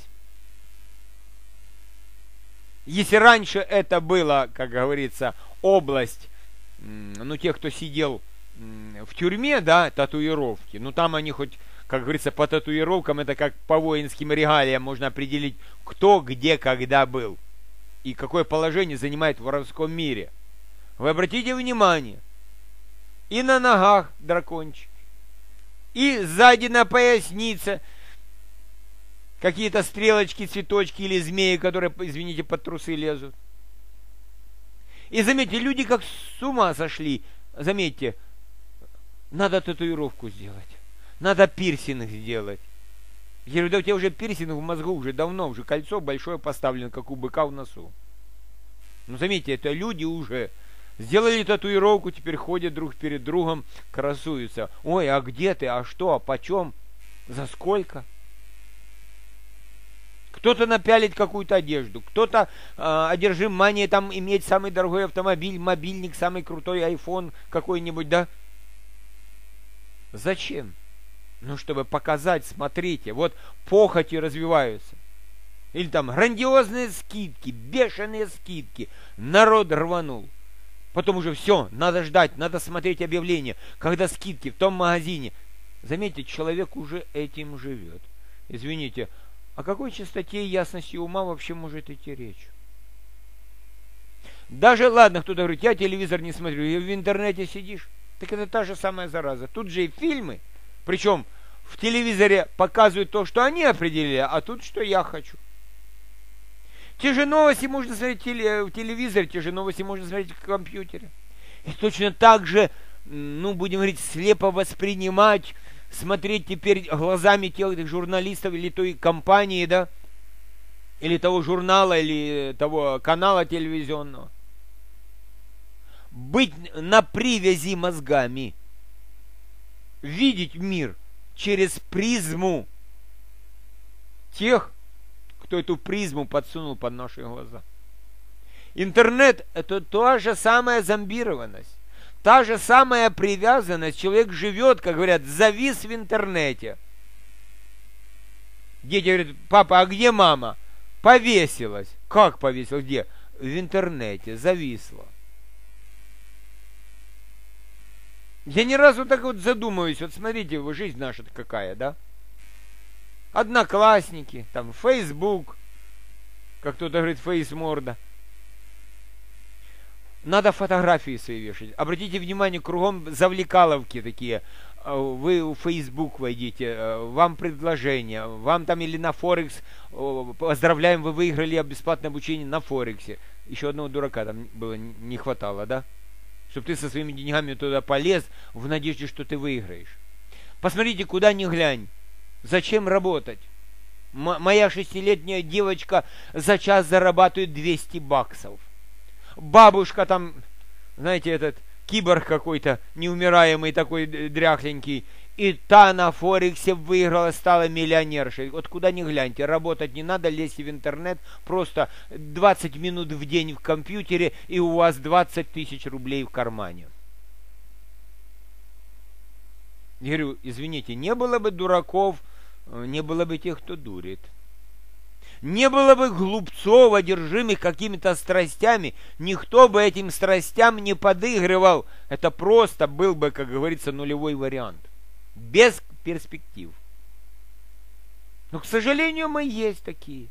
Если раньше это было, как говорится, область, тех, кто сидел в тюрьме, да, татуировки, там они хоть, как говорится, по татуировкам, это как по воинским регалиям можно определить, кто, где, когда был и какое положение занимает в воровском мире. Вы обратите внимание, и на ногах дракончики, и сзади на пояснице какие-то стрелочки, цветочки или змеи, которые, извините, под трусы лезут. И заметьте, люди как с ума сошли. Заметьте, надо татуировку сделать, надо пирсинг сделать. Я говорю, да у тебя уже пирсинг в мозгу уже давно, уже кольцо большое поставлено, как у быка в носу. Заметьте, это люди уже сделали татуировку, теперь ходят друг перед другом, красуются. Ой, а где ты, а что, а почем, за сколько? Кто-то напялит какую-то одежду, кто-то одержим манией там иметь самый дорогой автомобиль, мобильник, самый крутой iPhone какой-нибудь, да? Зачем? Чтобы показать, смотрите, вот похоти развиваются. Или там грандиозные скидки, бешеные скидки. Народ рванул. Потом уже все, надо ждать, надо смотреть объявления, когда скидки в том магазине. Заметьте, человек уже этим живет. Извините, о какой чистоте и ясности ума вообще может идти речь? Даже, ладно, кто-то говорит, я телевизор не смотрю, и в интернете сидишь. Так это та же самая зараза. Тут же и фильмы, причем в телевизоре показывают то, что они определили, а тут, что я хочу. Те же новости можно смотреть в телевизоре, те же новости можно смотреть в компьютере. И точно так же, будем говорить, слепо воспринимать, смотреть теперь глазами тех журналистов или той компании, да, или того журнала, или того канала телевизионного. Быть на привязи мозгами, видеть мир через призму тех, кто эту призму подсунул под наши глаза. Интернет – это та же самая зомбированность, та же самая привязанность. Человек живет, как говорят, завис в интернете. Дети говорят: папа, а где мама? Повесилась. Как повесилась? Где? В интернете, зависла. Я ни разу так вот задумываюсь, вот смотрите, жизнь наша какая, да? Одноклассники, там, Facebook, как кто-то говорит, фейсморда. Надо фотографии свои вешать. Обратите внимание, кругом завлекаловки такие. Вы в Facebook войдите, вам предложение, вам там или на Форекс, поздравляем, вы выиграли бесплатное обучение на Форексе. Еще одного дурака там было, не хватало, да? Чтобы ты со своими деньгами туда полез в надежде, что ты выиграешь. Посмотрите, куда ни глянь. Зачем работать? Моя 6-летняя девочка за час зарабатывает 200 баксов. Бабушка там, знаете, этот киборг какой-то, неумираемый такой дряхленький, и та на Форексе выиграла, стала миллионершей. Вот куда ни гляньте, работать не надо, лезьте в интернет, просто 20 минут в день в компьютере, и у вас 20 тысяч рублей в кармане. Я говорю, извините, не было бы дураков, не было бы тех, кто дурит. Не было бы глупцов, одержимых какими-то страстями, никто бы этим страстям не подыгрывал. Это просто был бы, как говорится, нулевой вариант. Без перспектив. Но, к сожалению, мы есть такие.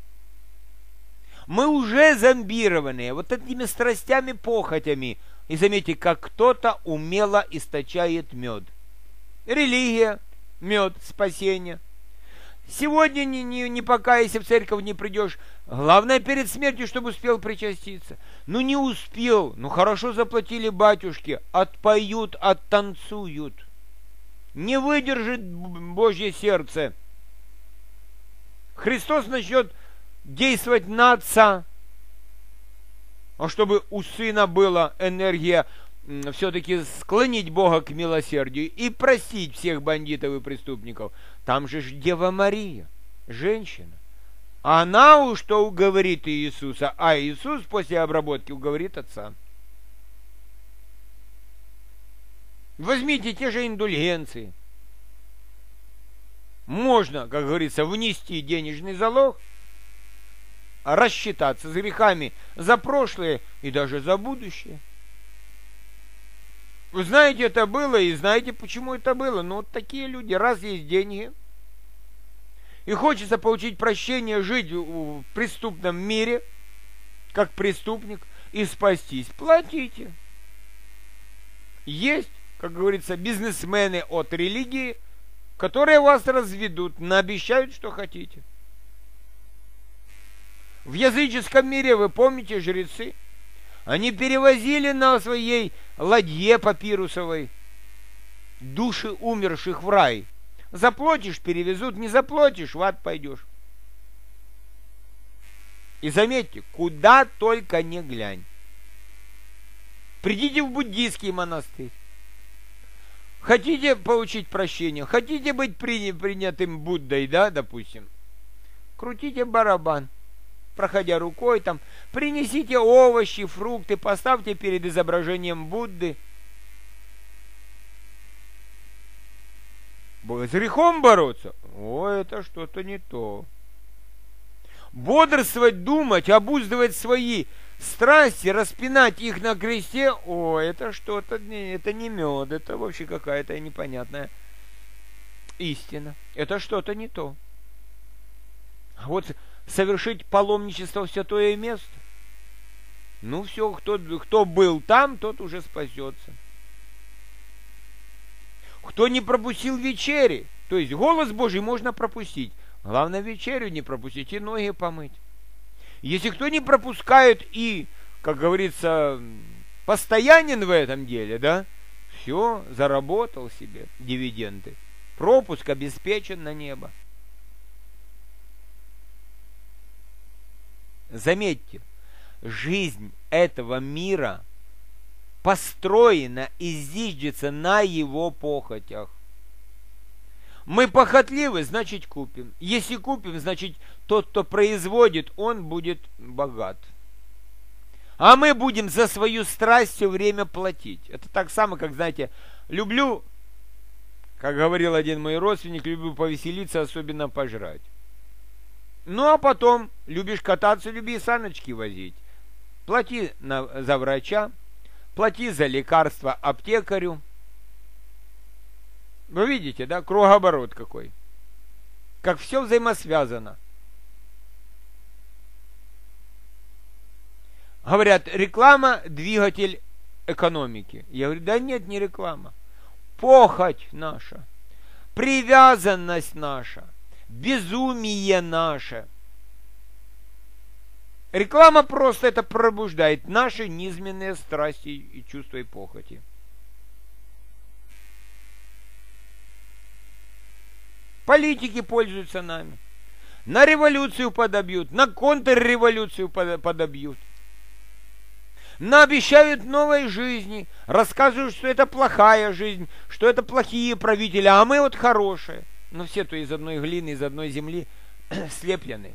Мы уже зомбированные вот этими страстями, похотями. И заметьте, как кто-то умело источает мед. Религия, мед, спасение. Сегодня не покаясь, в церковь не придешь. Главное, перед смертью, чтобы успел причаститься. Ну, не успел. Ну, хорошо заплатили батюшки. Отпоют, оттанцуют. Не выдержит Божье сердце. Христос начнет действовать на Отца. А чтобы у Сына была энергия все-таки склонить Бога к милосердию и простить всех бандитов и преступников. Там же Дева Мария, женщина. Она уж что уговорит Иисуса, а Иисус после обработки уговорит Отца. Возьмите те же индульгенции. Можно, как говорится, внести денежный залог, рассчитаться с грехами за прошлое и даже за будущее. Вы знаете, это было, и знаете, почему это было. Ну, вот такие люди, раз есть деньги, и хочется получить прощение, жить в преступном мире, как преступник, и спастись, платите. Есть, как говорится, бизнесмены от религии, которые вас разведут, наобещают, что хотите. В языческом мире, вы помните, жрецы, они перевозили на своей ладье папирусовой души умерших в рай. Заплатишь — перевезут, не заплатишь — в ад пойдешь. И заметьте, куда только не глянь. Придите в буддийский монастырь. Хотите получить прощение, хотите быть принятым Буддой, да, допустим, крутите барабан, проходя рукой там, принесите овощи, фрукты, поставьте перед изображением Будды. С грехом бороться? О, это что-то не то. Бодрствовать, думать, обуздывать свои страсти, распинать их на кресте, о, это что-то, это не мед, это вообще какая-то непонятная истина. Это что-то не то. А вот совершить паломничество в святое место, ну все, кто был там, тот уже спасется. Кто не пропустил вечери, то есть голос Божий можно пропустить, главное вечерю не пропустить и ноги помыть. Если кто не пропускает и, как говорится, постоянен в этом деле, да, все, заработал себе дивиденды. Пропуск обеспечен на небо. Заметьте, жизнь этого мира построена и зиждется на его похотях. Мы похотливы, значит купим. Если купим, значит тот, кто производит, он будет богат. А мы будем за свою страсть все время платить. Это так само, как, знаете, люблю, как говорил один мой родственник, люблю повеселиться, особенно пожрать. Ну, а потом любишь кататься, люби саночки возить. Плати за врача, плати за лекарства аптекарю. Вы видите, да, кругооборот какой. Как все взаимосвязано. Говорят, реклама – двигатель экономики. Я говорю, да нет, не реклама. Похоть наша, привязанность наша, безумие наше. Реклама просто это пробуждает наши низменные страсти и чувства и похоти. Политики пользуются нами. На революцию подобьют, на контрреволюцию подобьют. Наобещают новой жизни, рассказывают, что это плохая жизнь, что это плохие правители, а мы вот хорошие. Но все то из одной глины, из одной земли слеплены.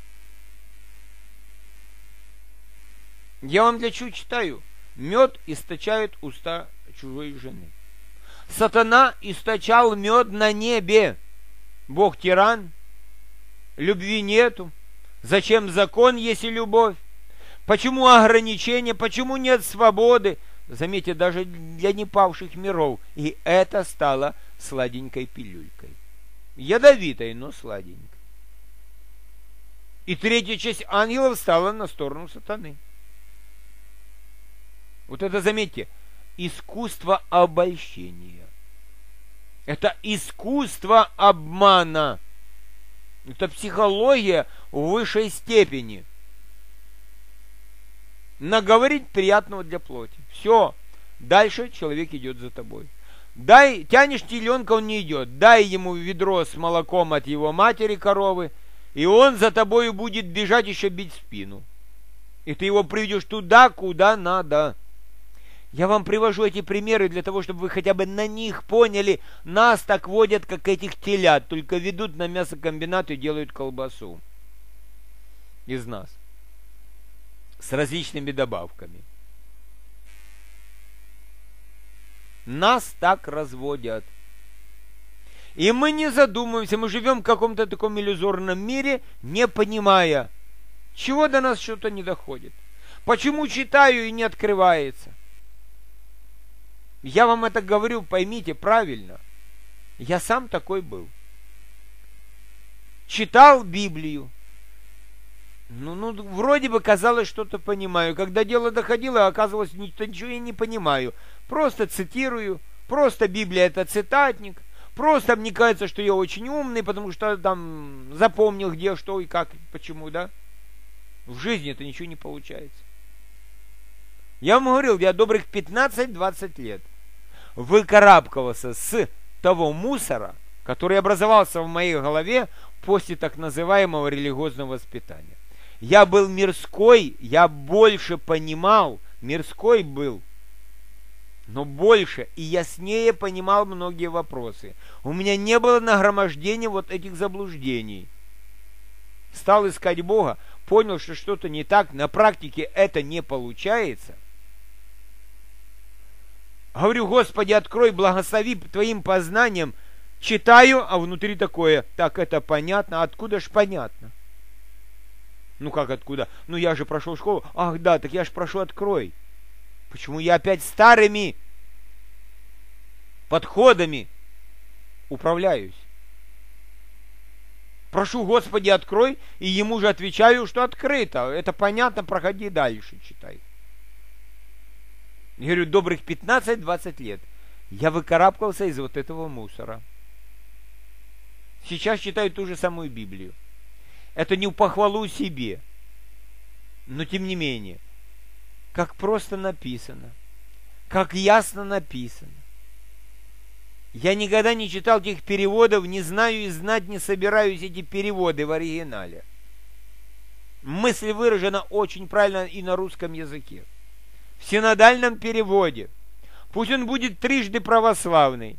Я вам для чего читаю? Мед источает уста чужой жены. Сатана источал мед на небе. Бог тиран, любви нету. Зачем закон, если любовь? Почему ограничения? Почему нет свободы? Заметьте, даже для непавших миров. И это стало сладенькой пилюлькой. Ядовитой, но сладенькой. И третья часть ангелов стала на сторону сатаны. Вот это, заметьте, искусство обольщения. Это искусство обмана. Это психология в высшей степени. Наговорить приятного для плоти. Все. Дальше человек идет за тобой. Тянешь теленка, он не идет. Дай ему ведро с молоком от его матери коровы, и он за тобою будет бежать, еще бить в спину. И ты его приведешь туда, куда надо. Я вам привожу эти примеры для того, чтобы вы хотя бы на них поняли, нас так водят, как этих телят, только ведут на мясокомбинат и делают колбасу из нас. С различными добавками. Нас так разводят. И мы не задумываемся, мы живем в каком-то таком иллюзорном мире, не понимая, чего до нас что-то не доходит. Почему читаю и не открывается? Я вам это говорю, поймите правильно. Я сам такой был. Читал Библию. Ну, вроде бы казалось, что-то понимаю. Когда дело доходило, оказывалось, ничего я не понимаю. Просто цитирую. Просто Библия это цитатник. Просто мне кажется, что я очень умный, потому что там запомнил, где, что и как, почему, да? В жизни это ничего не получается. Я вам говорил, я добрых 15-20 лет выкарабкивался с того мусора, который образовался в моей голове после так называемого религиозного воспитания. Я был мирской, я больше понимал, мирской был, но больше и яснее понимал многие вопросы. У меня не было нагромождения вот этих заблуждений. Стал искать Бога, понял, что что-то не так, на практике это не получается. Говорю, Господи, открой, благослови Твоим познанием. Читаю, а внутри такое, так это понятно, откуда ж понятно? Ну как откуда? Ну я же прошел школу. Ах да, так я же прошу, открой. Почему я опять старыми подходами управляюсь? Прошу, Господи, открой, и ему же отвечаю, что открыто. Это понятно, проходи дальше, читай. Я говорю, добрых 15-20 лет я выкарабкался из вот этого мусора. Сейчас читаю ту же самую Библию. Это не в похвалу себе, но тем не менее, как просто написано, как ясно написано. Я никогда не читал этих переводов, не знаю и знать не собираюсь эти переводы в оригинале. Мысль выражена очень правильно и на русском языке. В синодальном переводе. Пусть он будет трижды православный.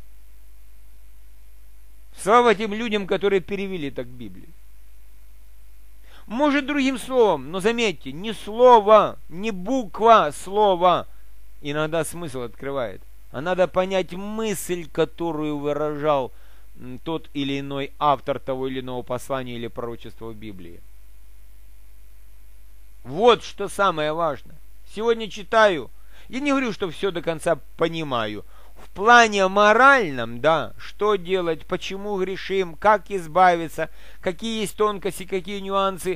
Слава тем людям, которые перевели так Библию. Может, другим словом, но заметьте, не слово, не буква, слово иногда смысл открывает. А надо понять мысль, которую выражал тот или иной автор того или иного послания или пророчества в Библии. Вот что самое важное. Сегодня читаю, я не говорю, что все до конца понимаю. В плане моральном, да, что делать, почему грешим, как избавиться, какие есть тонкости, какие нюансы,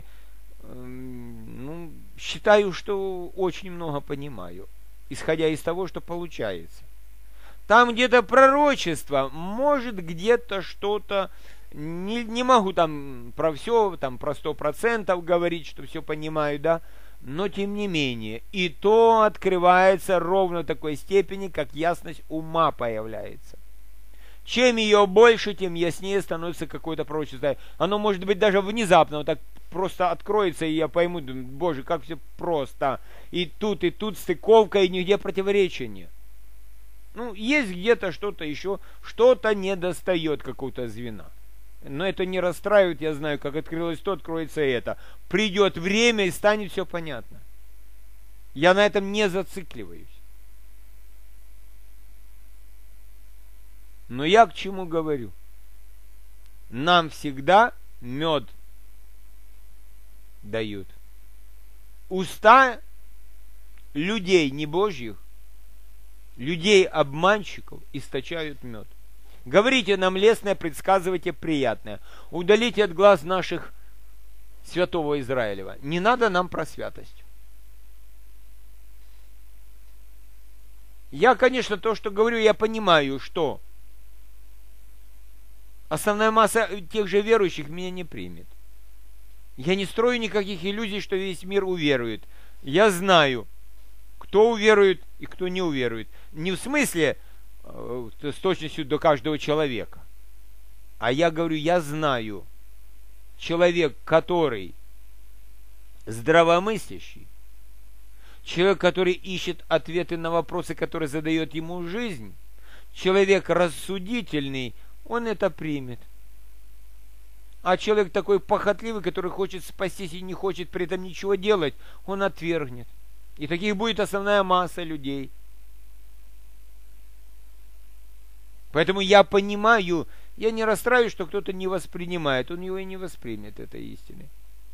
считаю, что очень много понимаю, исходя из того, что получается. Там где-то пророчество, может где-то что-то, не могу там про все, там про 100% говорить, что все понимаю, да, но тем не менее, и то открывается ровно в такой степени, как ясность ума появляется. Чем ее больше, тем яснее становится какое-то пророчество. Оно может быть даже внезапно, вот так просто откроется, и я пойму, боже, как все просто. И тут стыковка, и нигде противоречия нет. Есть где-то что-то еще, что-то недостает какого-то звена. Но это не расстраивает, я знаю, как открылось то, откроется это. Придет время, и станет все понятно. Я на этом не зацикливаюсь. Но я к чему говорю? Нам всегда мед дают. Уста людей не божьих, людей-обманщиков источают мед. Говорите нам лестное, предсказывайте приятное. Удалите от глаз наших святого Израилева. Не надо нам про святость. Я, конечно, то, что говорю, я понимаю, что основная масса тех же верующих меня не примет. Я не строю никаких иллюзий, что весь мир уверует. Я знаю, кто уверует и кто не уверует. Не в смысле с точностью до каждого человека. А я говорю, я знаю, человек, который здравомыслящий, человек, который ищет ответы на вопросы, которые задает ему жизнь, человек рассудительный, он это примет. А человек такой похотливый, который хочет спастись и не хочет при этом ничего делать, он отвергнет. И таких будет основная масса людей. Поэтому я понимаю, я не расстраиваюсь, что кто-то не воспринимает, он его и не воспримет, этой истины.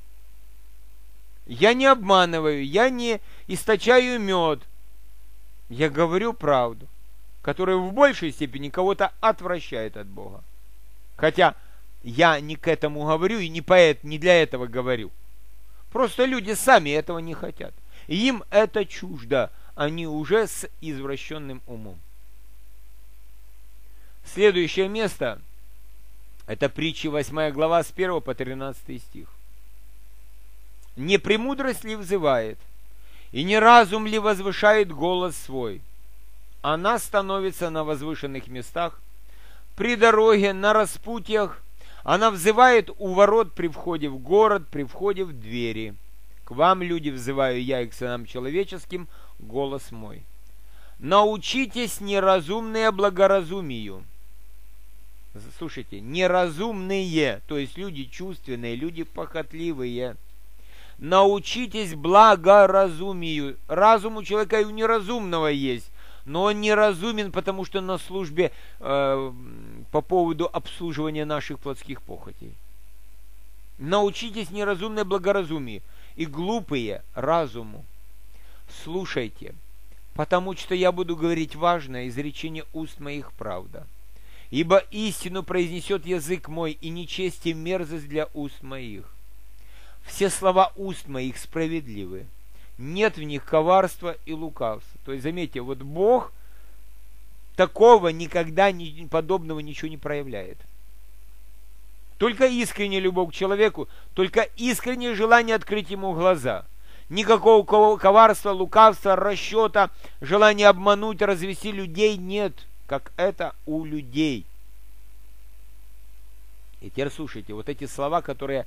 Я не обманываю, я не источаю мед. Я говорю правду, которая в большей степени кого-то отвращает от Бога. Хотя я не к этому говорю и не для этого говорю. Просто люди сами этого не хотят. Им это чуждо, они уже с извращенным умом. Следующее место – это притчи 8 глава с 1 по 13 стих. «Не премудрость ли взывает, и не разум ли возвышает голос свой? Она становится на возвышенных местах, при дороге, на распутьях, она взывает у ворот при входе в город, при входе в двери. К вам, люди, взываю я, и к сынам человеческим, голос мой. Научитесь неразумные благоразумию». Слушайте, неразумные, то есть люди чувственные, люди похотливые. Научитесь благоразумию. Разум у человека и у неразумного есть, но он неразумен, потому что на службе по поводу обслуживания наших плотских похотей. Научитесь неразумное благоразумию и глупые разуму. Слушайте, потому что я буду говорить важное изречение уст моих правда. Ибо истину произнесет язык мой, и нечестие мерзость для уст моих. Все слова уст моих справедливы. Нет в них коварства и лукавства. То есть, заметьте, вот Бог такого никогда подобного ничего не проявляет. Только искренняя любовь к человеку, только искреннее желание открыть ему глаза. Никакого коварства, лукавства, расчета, желания обмануть, развести людей нет, как это у людей. И теперь слушайте, вот эти слова, которые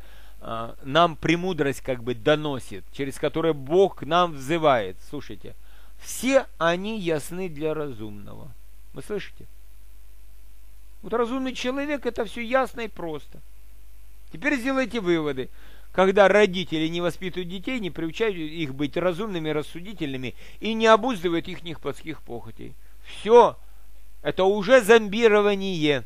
нам премудрость как бы доносит, через которую Бог к нам взывает. Слушайте, все они ясны для разумного. Вы слышите? Вот разумный человек, это все ясно и просто. Теперь сделайте выводы. Когда родители не воспитывают детей, не приучают их быть разумными, рассудительными и не обуздывают их плотских похотей. Все, это уже зомбирование.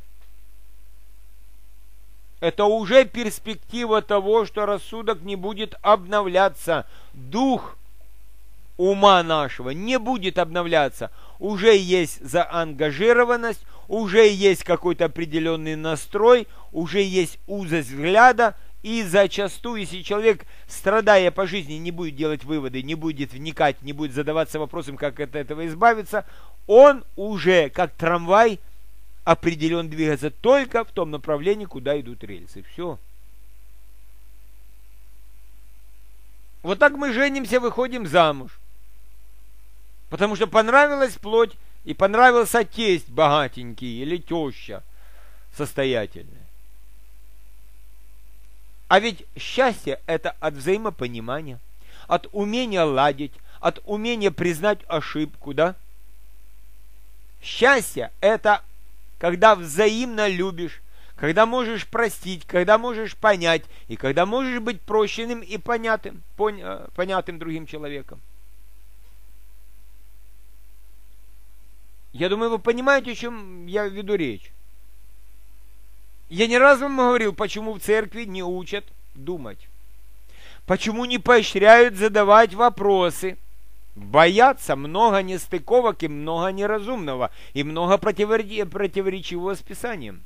Это уже перспектива того, что рассудок не будет обновляться. Дух ума нашего не будет обновляться. Уже есть заангажированность, уже есть какой-то определенный настрой, уже есть узость взгляда, и зачастую, если человек, страдая по жизни, не будет делать выводы, не будет вникать, не будет задаваться вопросом, как от этого избавиться, он уже, как трамвай, определен двигаться только в том направлении, куда идут рельсы. Все. Вот так мы женимся, выходим замуж. Потому что понравилась плоть, и понравился тесть богатенький или теща состоятельная. А ведь счастье – это от взаимопонимания, от умения ладить, от умения признать ошибку, да? Счастье – это когда взаимно любишь, когда можешь простить, когда можешь понять, и когда можешь быть прощенным и понятым другим человеком. Я думаю, вы понимаете, о чем я веду речь. Я не раз вам говорил, почему в церкви не учат думать. Почему не поощряют задавать вопросы. Боятся много нестыковок и много неразумного, и много противоречивого с Писанием.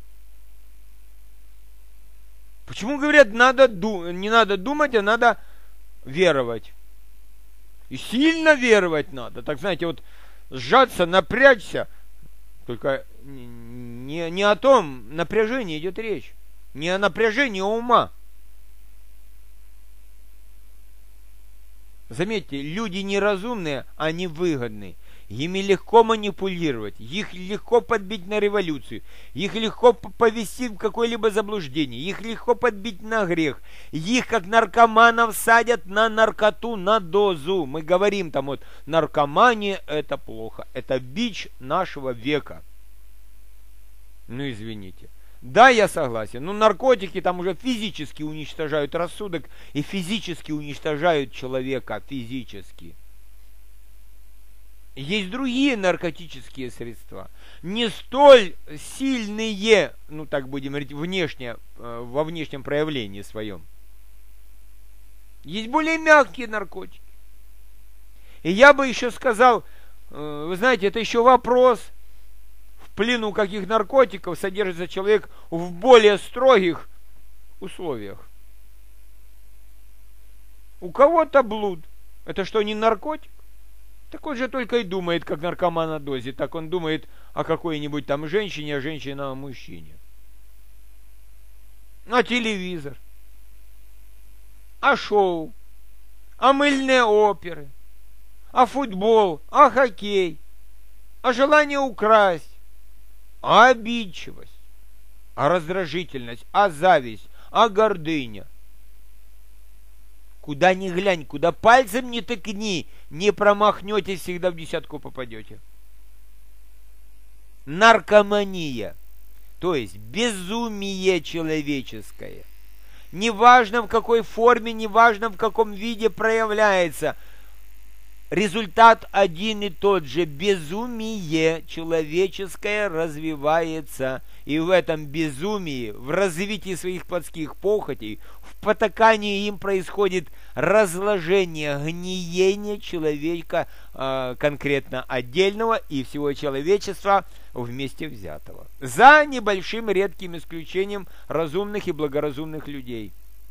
Почему говорят, не надо думать, а надо веровать? И сильно веровать надо. Так, знаете, вот сжаться, напрячься. Только не о том напряжении идет речь. Не о напряжении ума. Заметьте, люди неразумные, они выгодны. Ими легко манипулировать, их легко подбить на революцию, их легко повести в какое-либо заблуждение, их легко подбить на грех, их как наркоманов садят на наркоту, на дозу. Мы говорим там вот, наркомания это плохо, это бич нашего века. Ну извините. Да, я согласен, но наркотики там уже физически уничтожают рассудок и физически уничтожают человека, физически. Есть другие наркотические средства, не столь сильные, ну так будем говорить, во внешнем проявлении своем. Есть более мягкие наркотики. И я бы еще сказал, вы знаете, это еще вопрос, в плену каких наркотиков содержится человек в более строгих условиях. У кого-то блуд. Это что, не наркотик? Так он же только и думает, как наркоман о дозе. Так он думает о какой-нибудь там женщине, а женщина о мужчине. А телевизор? А шоу? А мыльные оперы? А футбол? А хоккей? А желание украсть? А обидчивость? А раздражительность? А зависть? А гордыня? Куда ни глянь, куда пальцем не тыкни, не промахнетесь, всегда в десятку попадете. Наркомания, то есть безумие человеческое. Неважно в какой форме, неважно в каком виде проявляется. Результат один и тот же. Безумие человеческое развивается. И в этом безумии, в развитии своих плотских похотей, в потакании им происходит разложение, гниение человека, конкретно отдельного и всего человечества вместе взятого. За небольшим редким исключением разумных и благоразумных людей.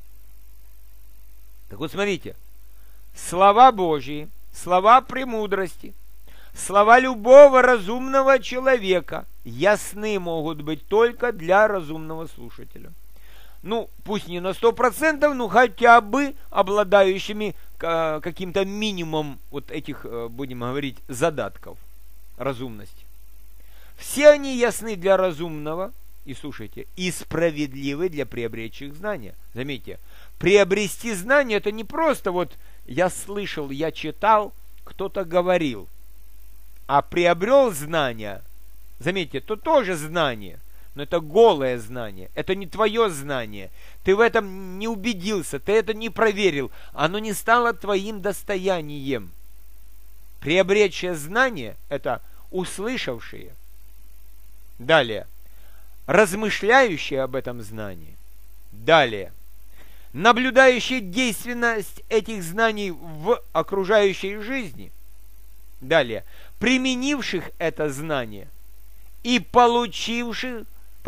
Так вот смотрите, слова Божьи, слова премудрости, слова любого разумного человека ясны могут быть только для разумного слушателя. Ну, пусть не на 100%, но хотя бы обладающими каким-то минимумом вот этих, будем говорить, задатков разумности. Все они ясны для разумного, и слушайте, и справедливы для приобретших знания. Заметьте, приобрести знание, это не просто вот я слышал, я читал, кто-то говорил, а приобрел знание, заметьте, это тоже знание, но это голое знание, это не твое знание, ты в этом не убедился, ты это не проверил, оно не стало твоим достоянием. Приобретшее знание – это услышавшие. Далее. Размышляющие об этом знании. Далее. Наблюдающие действенность этих знаний в окружающей жизни. Далее. Применивших это знание и получивших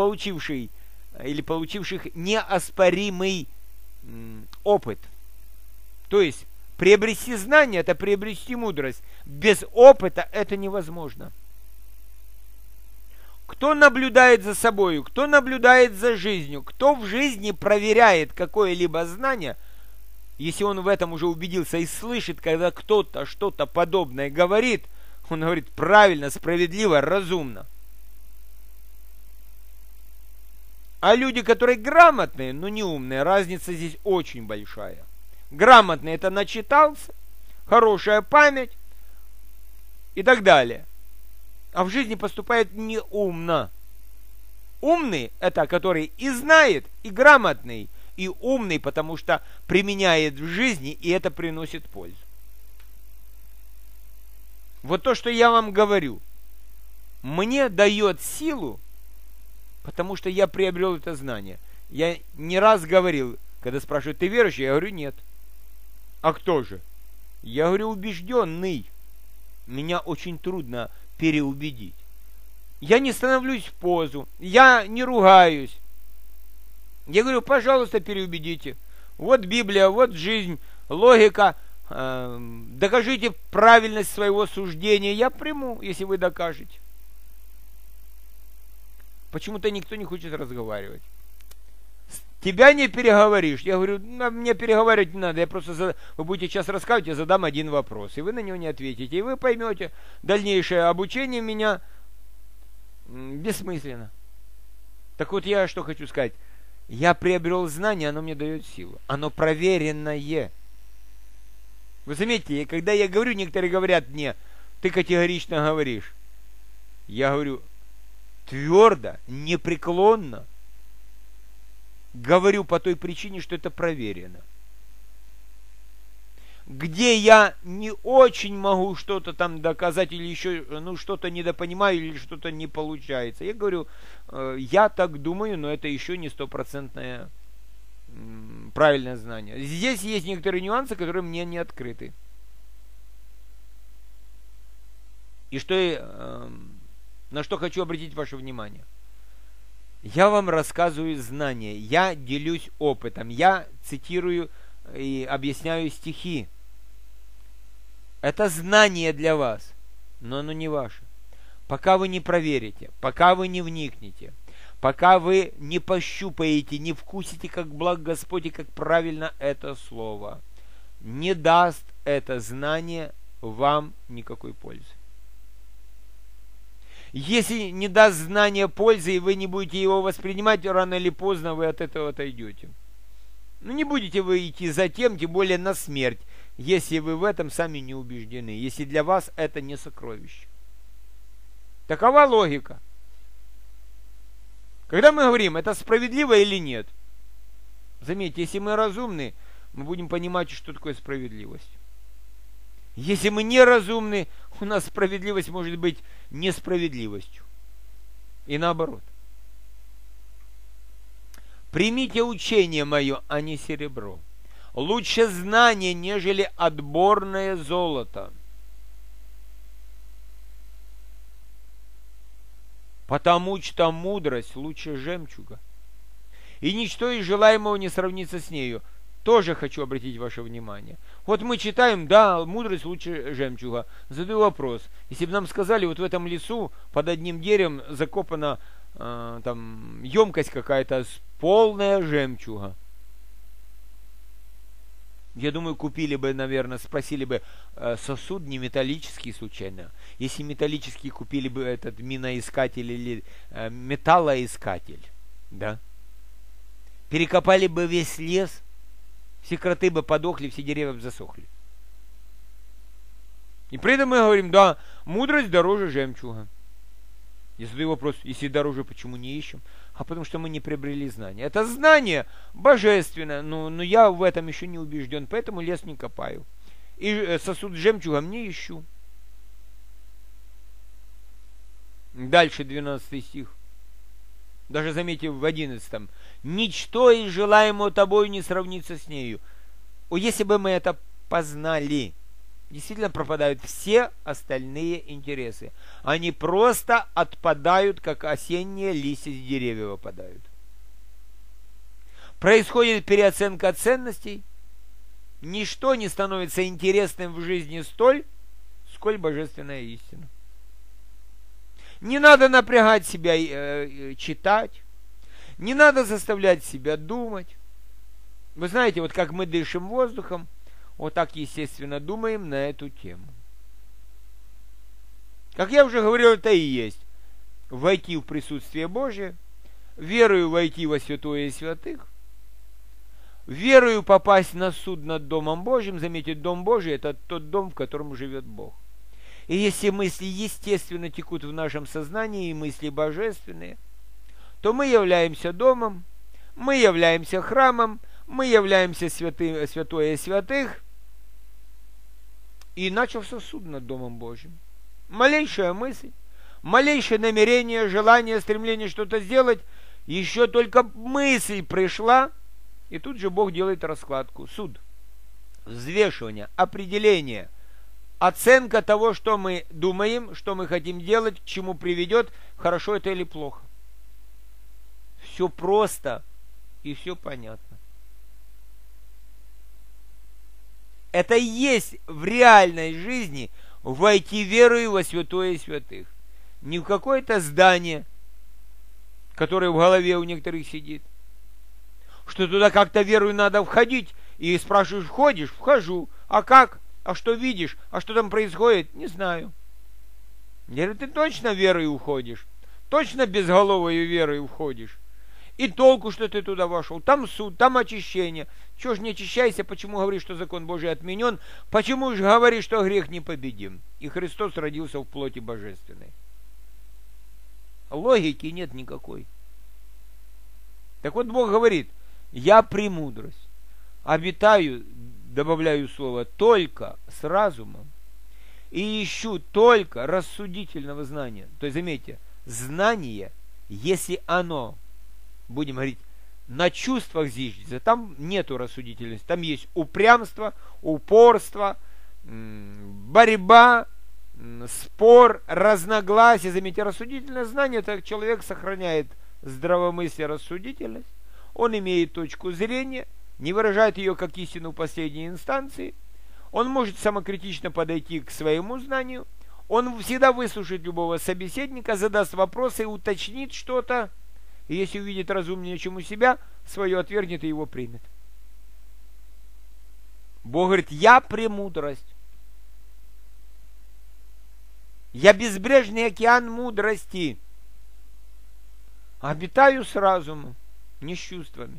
неоспоримый опыт. То есть, приобрести знание – это приобрести мудрость. Без опыта это невозможно. Кто наблюдает за собою, кто наблюдает за жизнью, кто в жизни проверяет какое-либо знание, если он в этом уже убедился и слышит, когда кто-то что-то подобное говорит, он говорит правильно, справедливо, разумно. А люди, которые грамотные, но не умные, разница здесь очень большая. Грамотный – это начитался, хорошая память и так далее. А в жизни поступает неумно. Умный – это который и знает, и грамотный, и умный, потому что применяет в жизни, и это приносит пользу. Вот то, что я вам говорю, мне дает силу, потому что я приобрел это знание. Я не раз говорил, когда спрашивают, ты верующий? Я говорю, нет. А кто же? Я говорю, убежденный. Меня очень трудно переубедить. Я не становлюсь в позу, я не ругаюсь. Я говорю, пожалуйста, переубедите. Вот Библия, вот жизнь, логика. Докажите правильность своего суждения. Я приму, если вы докажете. Почему-то никто не хочет разговаривать. Тебя не переговоришь. Я говорю, мне переговаривать не надо. Я просто вы будете сейчас рассказывать, я задам один вопрос. И вы на него не ответите. И вы поймете, дальнейшее обучение меня бессмысленно. Так вот я что хочу сказать. Я приобрел знание, оно мне дает силу. Оно проверенное. Вы заметите, когда я говорю, некоторые говорят мне, ты категорично говоришь. Я говорю, твердо, непреклонно. Говорю по той причине, что это проверено. Где я не очень могу что-то там доказать, или еще что-то недопонимаю, или что-то не получается. Я говорю, я так думаю, но это еще не стопроцентное правильное знание. Здесь есть некоторые нюансы, которые мне не открыты. И что, на что хочу обратить ваше внимание. Я вам рассказываю знания, я делюсь опытом, я цитирую и объясняю стихи. Это знание для вас, но оно не ваше. Пока вы не проверите, пока вы не вникнете, пока вы не пощупаете, не вкусите, как благ Господь и как правильно это слово, не даст это знание вам никакой пользы. Если не даст знание пользы, и вы не будете его воспринимать, рано или поздно вы от этого отойдете. Не будете вы идти за тем, тем более на смерть, если вы в этом сами не убеждены, если для вас это не сокровище. Такова логика. Когда мы говорим, это справедливо или нет, заметьте, если мы разумны, мы будем понимать, что такое справедливость. Если мы неразумны, у нас справедливость может быть несправедливостью. И наоборот. Примите учение мое, а не серебро. Лучше знание, нежели отборное золото. Потому что мудрость лучше жемчуга. И ничто из желаемого не сравнится с нею. Тоже хочу обратить ваше внимание. Вот мы читаем, да, мудрость лучше жемчуга. Задаю вопрос. Если бы нам сказали, вот в этом лесу под одним деревом закопана там емкость какая-то полная жемчуга. Я думаю, купили бы, наверное, спросили бы, сосуд не металлический случайно. Если металлический, купили бы этот миноискатель или металлоискатель. Да? Перекопали бы весь лес. Все кроты бы подохли, все деревья бы засохли. И при этом мы говорим, да, мудрость дороже жемчуга. Я задаю вопрос, если дороже, почему не ищем? А потому что мы не приобрели знания. Это знание божественное, но я в этом еще не убежден, поэтому лес не копаю. И сосуд с жемчугом не ищу. Дальше 12 стих. Даже заметьте в 11. «Ничто из желаемого тобою не сравнится с нею». О, если бы мы это познали, действительно пропадают все остальные интересы. Они просто отпадают, как осенние листья с деревьев опадают. Происходит переоценка ценностей. Ничто не становится интересным в жизни столь, сколь божественная истина. Не надо напрягать себя читать. Не надо заставлять себя думать. Вы знаете, вот как мы дышим воздухом, вот так, естественно, думаем на эту тему. Как я уже говорил, это и есть войти в присутствие Божие, верою войти во святое святых, верою попасть на суд над Домом Божьим. Заметьте, Дом Божий – это тот дом, в котором живет Бог. И если мысли естественно текут в нашем сознании, и мысли божественные, то мы являемся домом, мы являемся храмом, мы являемся святое святых, и начался суд над Домом Божьим. Малейшая мысль, малейшее намерение, желание, стремление что-то сделать, еще только мысль пришла, и тут же Бог делает раскладку. Суд, взвешивание, определение, оценка того, что мы думаем, что мы хотим делать, к чему приведет, хорошо это или плохо. Все просто и все понятно. Это и есть в реальной жизни войти верою во святое святых. Не в какое-то здание, которое в голове у некоторых сидит. Что туда как-то верою надо входить, и спрашиваешь, входишь? Вхожу. А как? А что видишь? А что там происходит? Не знаю. Я говорю, ты точно верою уходишь? Точно безголовою верою уходишь? И толку, что ты туда вошел? Там суд, там очищение. Чего ж не очищайся? Почему говоришь, что закон Божий отменен? Почему же говоришь, что грех непобедим? И Христос родился в плоти божественной. Логики нет никакой. Так вот Бог говорит, я премудрость, обитаю, добавляю слово, только с разумом, и ищу только рассудительного знания. То есть, заметьте, знание, если оно, будем говорить, на чувствах зиждется, там нету рассудительности, там есть упрямство, упорство, борьба, спор, разногласие. Заметьте, рассудительное знание, это человек сохраняет здравомыслие, рассудительность, он имеет точку зрения, не выражает ее как истину в последней инстанции, он может самокритично подойти к своему знанию, он всегда выслушает любого собеседника, задаст вопросы и уточнит что-то, и если увидит разумнее, чем у себя, свое отвергнет и его примет. Бог говорит, я премудрость. Я безбрежный океан мудрости. Обитаю с разумом, не с чувствами.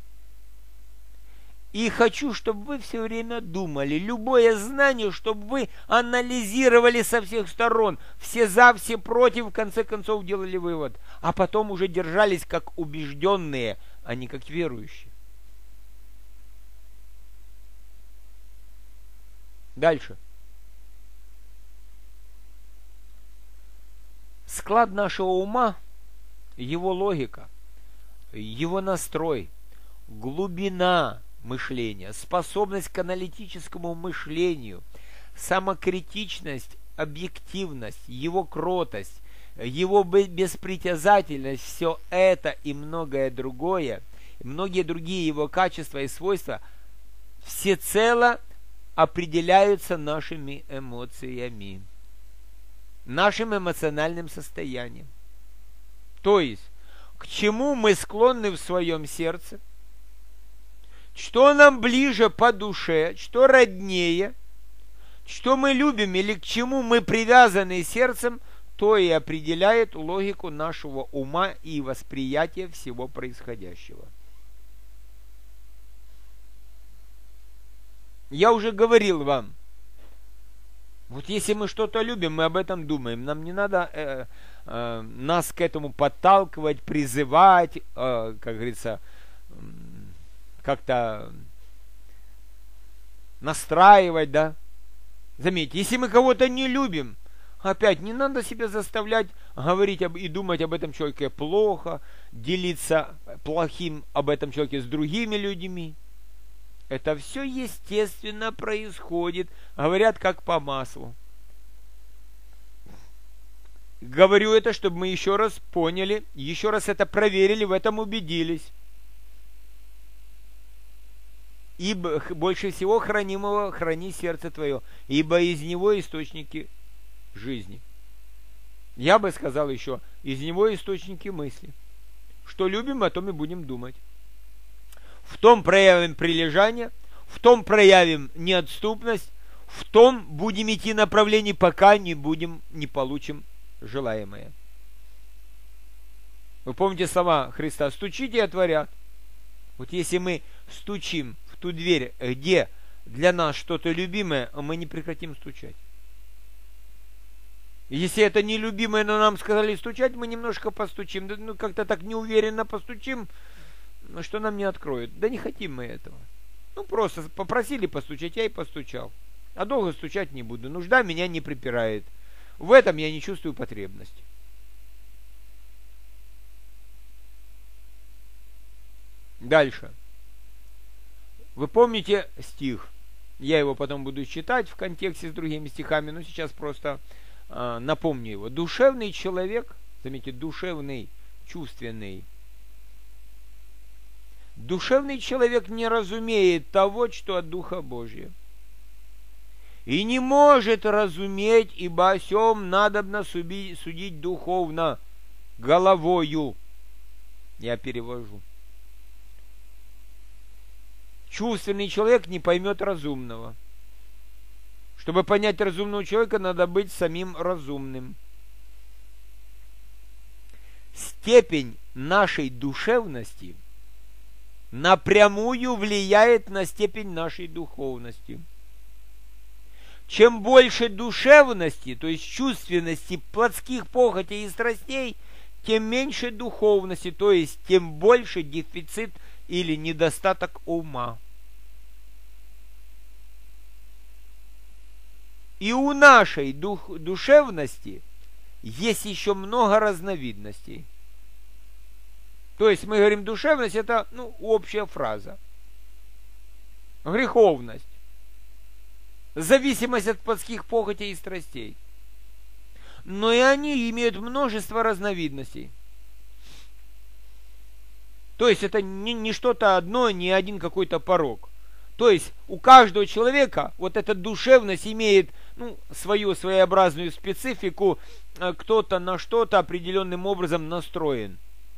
И хочу, чтобы вы все время думали, любое знание, чтобы вы анализировали со всех сторон, все за, все против, в конце концов делали вывод, а потом уже держались как убежденные, а не как верующие. Дальше. Склад нашего ума, его логика, его настрой, глубина мышления, способность к аналитическому мышлению, самокритичность, объективность, его кротость, его беспритязательность, все это и многое другое, многие другие его качества и свойства всецело определяются нашими эмоциями, нашим эмоциональным состоянием. То есть, к чему мы склонны в своем сердце, что нам ближе по душе, что роднее, что мы любим или к чему мы привязаны сердцем, то и определяет логику нашего ума и восприятия всего происходящего. Я уже говорил вам, вот если мы что-то любим, мы об этом думаем. Нам не надо нас к этому подталкивать, призывать, как говорится, как-то настраивать, да. Заметьте, если мы кого-то не любим, опять не надо себя заставлять говорить и думать об этом человеке плохо, делиться плохим об этом человеке с другими людьми. Это все естественно происходит, говорят как по маслу. Говорю это, чтобы мы еще раз поняли, еще раз это проверили, в этом убедились. Ибо больше всего хранимого храни сердце твое, ибо из него источники жизни. Я бы сказал еще, из него источники мысли. Что любим, о том и будем думать. В том проявим прилежание, в том проявим неотступность, в том будем идти направлении, пока не получим желаемое. Вы помните слова Христа: стучите и отворят. Вот если мы стучим в ту дверь, где для нас что-то любимое, мы не прекратим стучать. Если это нелюбимое, но нам сказали стучать, мы немножко постучим, ну как-то так неуверенно постучим, что нам не откроют. Да не хотим мы этого. Ну просто попросили постучать, я и постучал. А долго стучать не буду. Нужда меня не припирает. В этом я не чувствую потребности. Дальше. Вы помните стих? Я его потом буду читать в контексте с другими стихами, но сейчас просто напомню его. Душевный человек, заметьте, душевный, чувственный. Душевный человек не разумеет того, что от Духа Божия. И не может разуметь, ибо о сем надобно судить духовно, головою. Я перевожу. Чувственный человек не поймет разумного. Чтобы понять разумного человека, надо быть самим разумным. Степень нашей душевности напрямую влияет на степень нашей духовности. Чем больше душевности, то есть чувственности, плотских похотей и страстей, тем меньше духовности, то есть тем больше дефицит или недостаток ума. И у нашей душевности есть еще много разновидностей. То есть мы говорим, душевность — это общая фраза. Греховность. Зависимость от плотских похотей и страстей. Но и они имеют множество разновидностей. То есть это не что-то одно, не один какой-то порок. То есть у каждого человека вот эта душевность имеет свою своеобразную специфику, кто-то на что-то определенным образом настроен.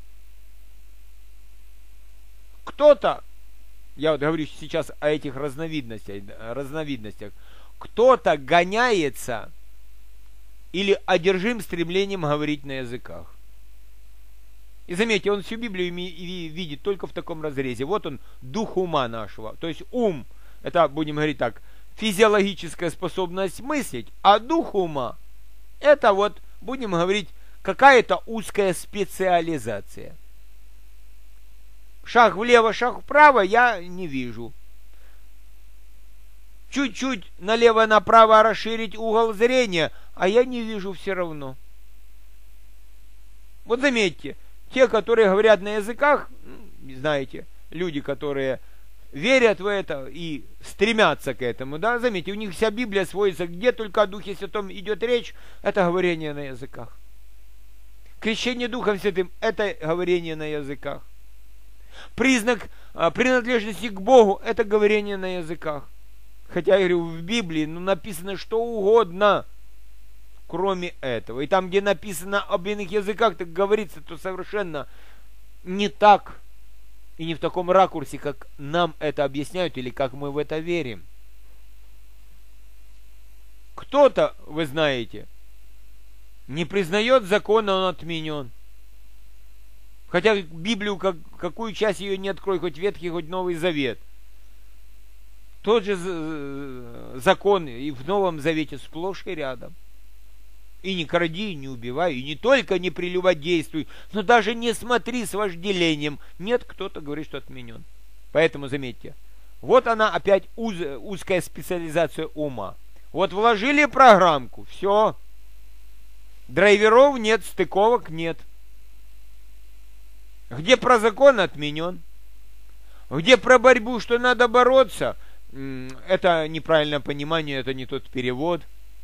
Кто-то, я вот говорю сейчас о этих разновидностях, кто-то гоняется или одержим стремлением говорить на языках. И заметьте, он всю Библию видит только в таком разрезе. Вот он, дух ума нашего. То есть ум, это, будем говорить так, физиологическая способность мыслить, а дух ума, это вот, будем говорить, какая-то узкая специализация. Шаг влево, шаг вправо я не вижу. Чуть-чуть налево-направо расширить угол зрения, а я не вижу все равно. Вот заметьте, те, которые говорят на языках, знаете, люди, которые верят в это и стремятся к этому, да, заметьте, у них вся Библия сводится, где только о Духе Святом идет речь, это говорение на языках. Крещение Духом Святым – это говорение на языках. Признак принадлежности к Богу – это говорение на языках. Хотя, я говорю, в Библии написано что угодно, кроме этого. И там, где написано об иных языках, так говорится, то совершенно не так и не в таком ракурсе, как нам это объясняют или как мы в это верим. Кто-то, вы знаете, не признает закона, он отменен. Хотя Библию, какую часть ее не открой, хоть Ветхий, хоть Новый Завет. Тот же закон и в Новом Завете сплошь и рядом. И не кради, и не убивай, и не только не прелюбодействуй, но даже не смотри с вожделением. Нет, кто-то говорит, что отменен. Поэтому заметьте, вот она опять узкая специализация ума. Вот вложили программку, все. Драйверов нет, стыковок нет. Где про закон отменен. Где про борьбу, что надо бороться, это неправильное понимание, это не тот перевод.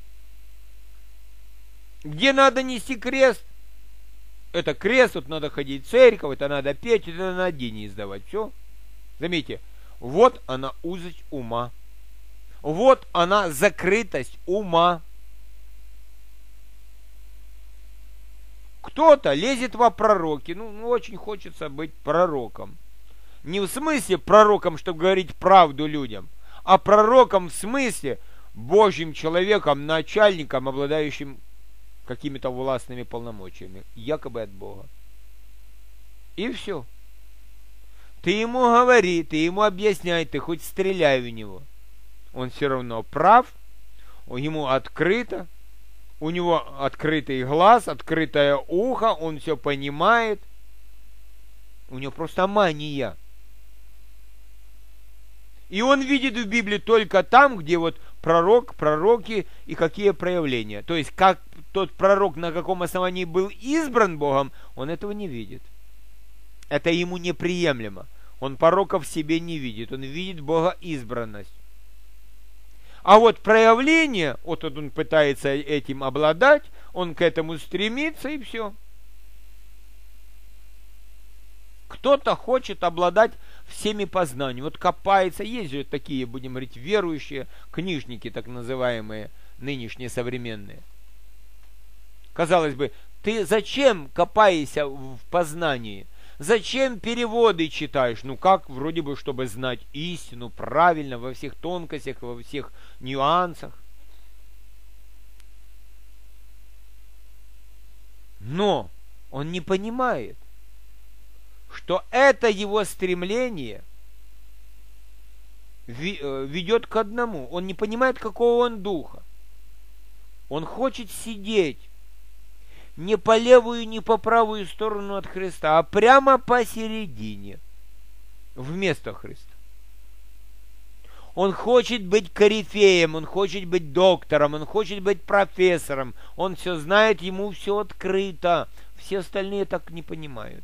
Где надо нести крест, это крест, тут надо ходить в церковь, это надо петь, это надо деньги издавать. Все. Заметьте, вот она узость ума. Вот она закрытость ума. Кто-то лезет во пророки. Ну, очень хочется быть пророком. Не в смысле пророком, чтобы говорить правду людям, а пророком в смысле Божьим человеком, начальником, обладающим какими-то властными полномочиями, якобы от Бога. И все. Ты ему говори, ты ему объясняй, ты хоть стреляй в него. Он все равно прав, ему открыто, у него открытый глаз, открытое ухо, он все понимает. У него просто мания. И он видит в Библии только там, где вот пророк, пророки и какие проявления. То есть, как тот пророк на каком основании был избран Богом, он этого не видит. Это ему неприемлемо. Он пророка в себе не видит. Он видит Бога избранность. А вот проявление, вот он пытается этим обладать, он к этому стремится, и все. Кто-то хочет обладать всеми познаниями. Вот копается, есть же такие, будем говорить, верующие, книжники так называемые, нынешние современные. Казалось бы, ты зачем копаешься в познании? Зачем переводы читаешь? Ну как, вроде бы, чтобы знать истину правильно, во всех тонкостях, во всех нюансах. Но он не понимает, что это его стремление ведет к одному. Он не понимает, какого он духа. Он хочет сидеть не по левую, не по правую сторону от Христа, а прямо посередине, вместо Христа. Он хочет быть корифеем, он хочет быть доктором, он хочет быть профессором. Он все знает, ему все открыто. Все остальные так не понимают.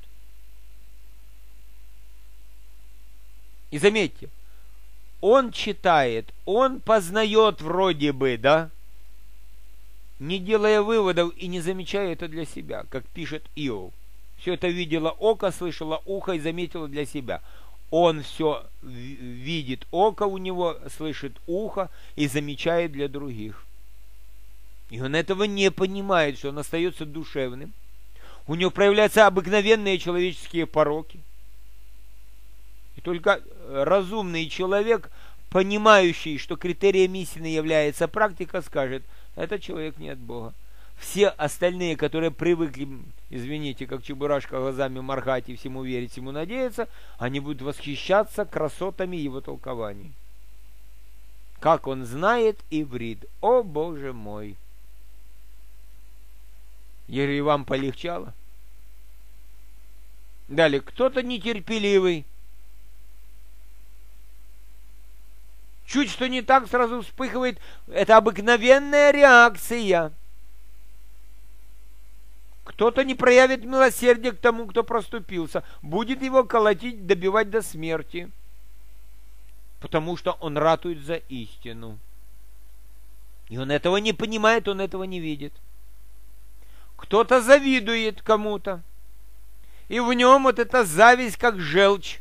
И заметьте, он читает, он познает вроде бы, да, не делая выводов и не замечая это для себя, как пишет Иов. Все это видело око, слышало ухо и заметило для себя. Он все видит око у него, слышит ухо и замечает для других. И он этого не понимает, что он остается душевным. У него проявляются обыкновенные человеческие пороки. И только разумный человек, понимающий, что критерием истины является практика, скажет: этот человек не от Бога. Все остальные, которые привыкли, извините, как чебурашка, глазами моргать и всему верить, всему надеяться, они будут восхищаться красотами его толкований. Как он знает иврит! О, Боже мой! Ежели вам полегчало? Далее, кто-то нетерпеливый. Чуть что не так, сразу вспыхивает. Это обыкновенная реакция. Кто-то не проявит милосердия к тому, кто проступился. Будет его колотить, добивать до смерти. Потому что он ратует за истину. И он этого не понимает, он этого не видит. Кто-то завидует кому-то. И в нем вот эта зависть, как желчь.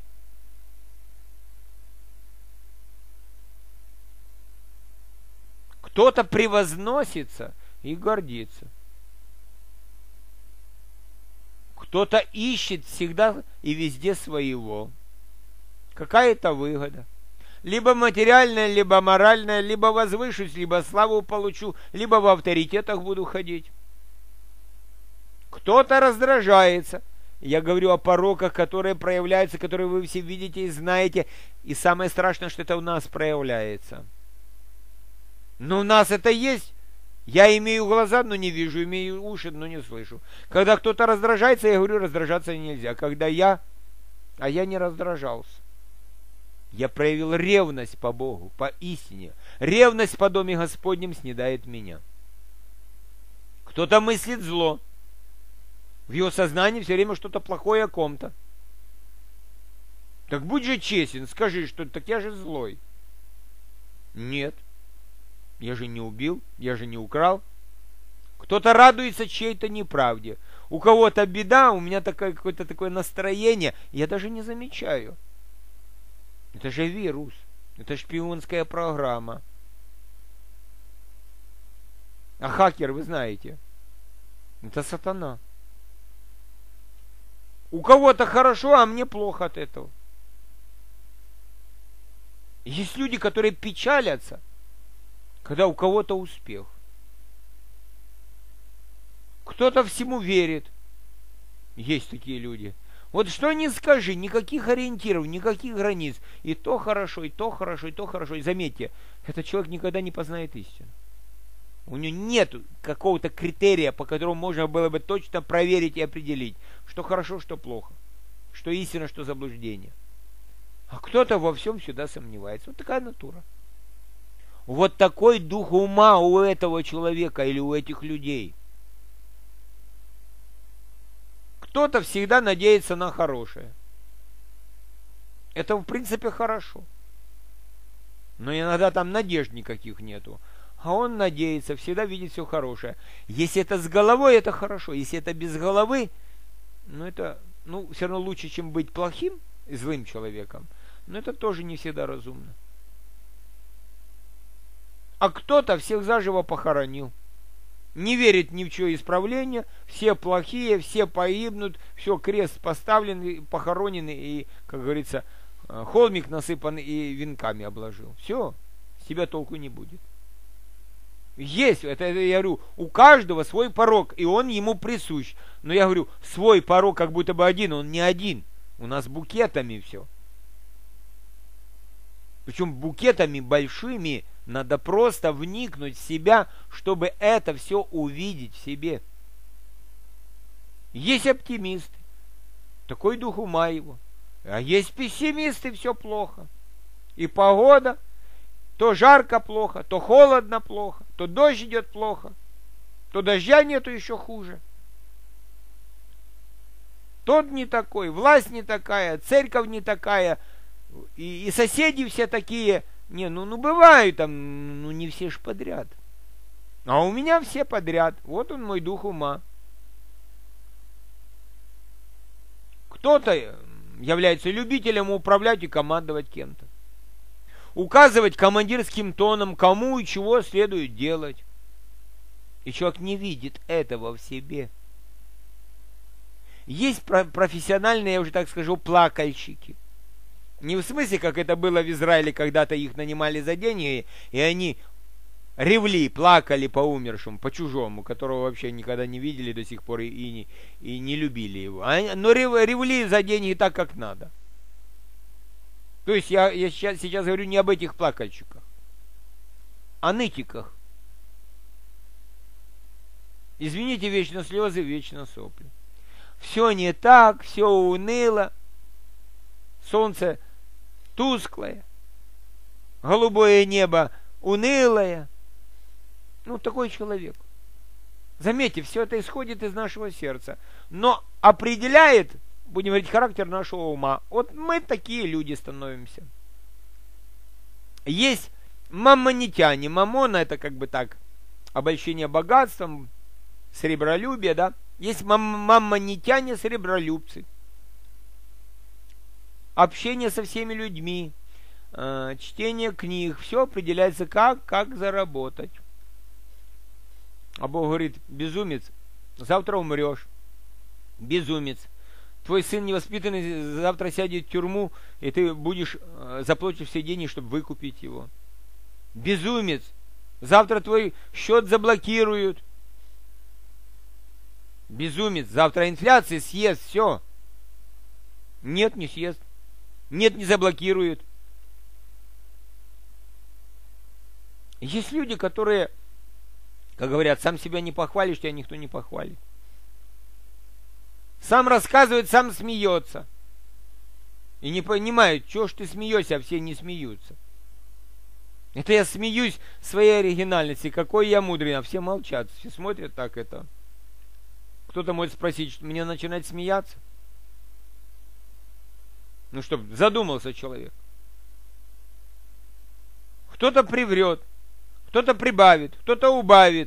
Кто-то превозносится и гордится. Кто-то ищет всегда и везде своего. Какая-то выгода. Либо материальная, либо моральная, либо возвышусь, либо славу получу, либо в авторитетах буду ходить. Кто-то раздражается Я говорю о пороках, которые проявляются, которые вы все видите и знаете. И самое страшное, что это у нас проявляется. Но у нас это есть. Я имею глаза, но не вижу, имею уши, но не слышу. Когда кто-то раздражается, я говорю, раздражаться нельзя. А я не раздражался. Я проявил ревность по Богу, по истине. Ревность по доме Господнем снедает меня. Кто-то мыслит зло. В его сознании все время что-то плохое о ком-то. Так будь же честен, скажи, что так я же злой. Нет. Я же не убил, я же не украл. Кто-то радуется чьей-то неправде. У кого-то беда, у меня какое-то такое настроение, я даже не замечаю. Это же вирус, это шпионская программа. А хакер, вы знаете, это сатана. У кого-то хорошо, а мне плохо от этого. Есть люди, которые печалятся, когда у кого-то успех. Кто-то всему верит. Есть такие люди. Вот что ни скажи, никаких ориентиров, никаких границ. И то хорошо, и то хорошо, и то хорошо. И заметьте, этот человек никогда не познает истину. У него нет какого-то критерия, по которому можно было бы точно проверить и определить, что хорошо, что плохо, что истина, что заблуждение. А кто-то во всем всегда сомневается. Вот такая натура. Вот такой дух ума у этого человека или у этих людей. Кто-то всегда надеется на хорошее. Это в принципе хорошо. Но иногда там надежд никаких нету. А он надеется, всегда видит все хорошее. Если это с головой, это хорошо. Если это без головы, это все равно лучше, чем быть плохим и злым человеком. Но это тоже не всегда разумно. А кто-то всех заживо похоронил. Не верит ни в чье исправление, все плохие, все погибнут, все, крест поставлен, похоронен, и, как говорится, холмик насыпан и венками обложил. Все, с тебя толку не будет. Есть, это я говорю, у каждого свой порок, и он ему присущ. Но я говорю, свой порок как будто бы один, он не один. У нас букетами все. Причем букетами большими. Надо просто вникнуть в себя, чтобы это все увидеть в себе. Есть оптимисты, такой дух ума его. А есть пессимисты, все плохо. И погода, то жарко плохо, то холодно плохо, то дождь идет плохо, то дождя нету, еще хуже. Тот не такой, власть не такая, церковь не такая, и соседи все такие. Бывают там, не все ж подряд. А у меня все подряд. Вот он, мой дух ума. Кто-то является любителем управлять и командовать кем-то. Указывать командирским тоном, кому и чего следует делать. И человек не видит этого в себе. Есть профессиональные, я уже так скажу, плакальщики. Не в смысле, как это было в Израиле, когда-то их нанимали за деньги, и они ревли, плакали по умершему, по чужому, которого вообще никогда не видели до сих пор и не любили его. Но ревли за деньги так, как надо. То есть я сейчас говорю не об этих плакальщиках, о нытиках. Извините, вечно слезы, вечно сопли. Все не так, все уныло. Солнце тусклое, голубое небо унылое. Такой человек. Заметьте, все это исходит из нашего сердца. Но определяет, будем говорить, характер нашего ума. Вот мы такие люди становимся. Есть маммонитяне. Маммона — это как бы так, обольщение богатством, сребролюбие, да. Есть маммонитяне, сребролюбцы. Общение со всеми людьми, чтение книг, все определяется как заработать. А Бог говорит: безумец, завтра умрешь. Безумец. Твой сын невоспитанный завтра сядет в тюрьму, и ты заплатишь все деньги, чтобы выкупить его. Безумец. Завтра твой счет заблокируют. Безумец. Завтра инфляция съест все. Нет, не съест. Нет, не заблокирует. Есть люди, которые, как говорят, сам себя не похвалишь, тебя никто не похвалит. Сам рассказывает, сам смеется. И не понимает, чего ж ты смеешься, а все не смеются. Это я смеюсь своей оригинальности, какой я мудрый, а все молчат, все смотрят так это. Кто-то может спросить, мне начинать смеяться? Ну, чтоб задумался человек. Кто-то приврет, кто-то прибавит, кто-то убавит.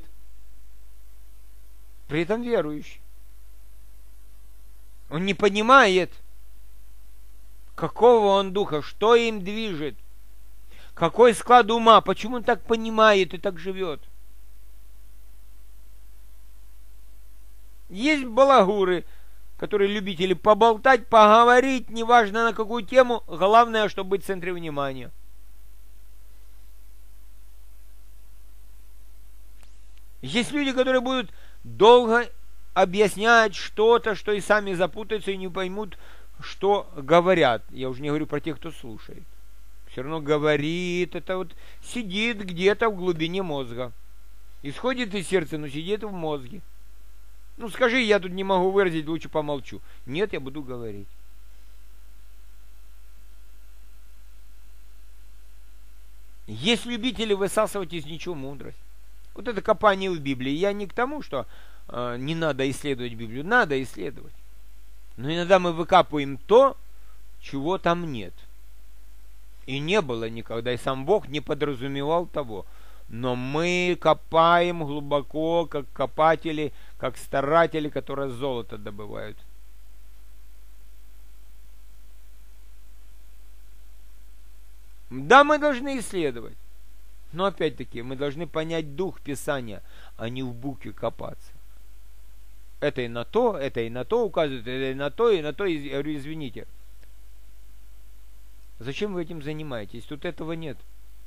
При этом верующий. Он не понимает, какого он духа, что им движет, какой склад ума, почему он так понимает и так живет. Есть балагуры, которые любители поболтать, поговорить, неважно на какую тему, главное, чтобы быть в центре внимания. Есть люди, которые будут долго объяснять что-то, что и сами запутаются и не поймут, что говорят. Я уже не говорю про тех, кто слушает. Все равно говорит, это вот сидит где-то в глубине мозга. Исходит из сердца, но сидит в мозге. Ну скажи, я тут не могу выразить, лучше помолчу. Нет, я буду говорить. Есть любители высасывать из ничего мудрость. Вот это копание в Библии. Я не к тому, что не надо исследовать Библию. Надо исследовать. Но иногда мы выкапываем то, чего там нет. И не было никогда. И сам Бог не подразумевал того. Но мы копаем глубоко, как копатели, как старатели, которые золото добывают. Да, мы должны исследовать. Но опять-таки, мы должны понять дух Писания, а не в букве копаться. Это и на то указывает, это и на то, и на то. Я говорю, извините. Зачем вы этим занимаетесь? Тут этого нет.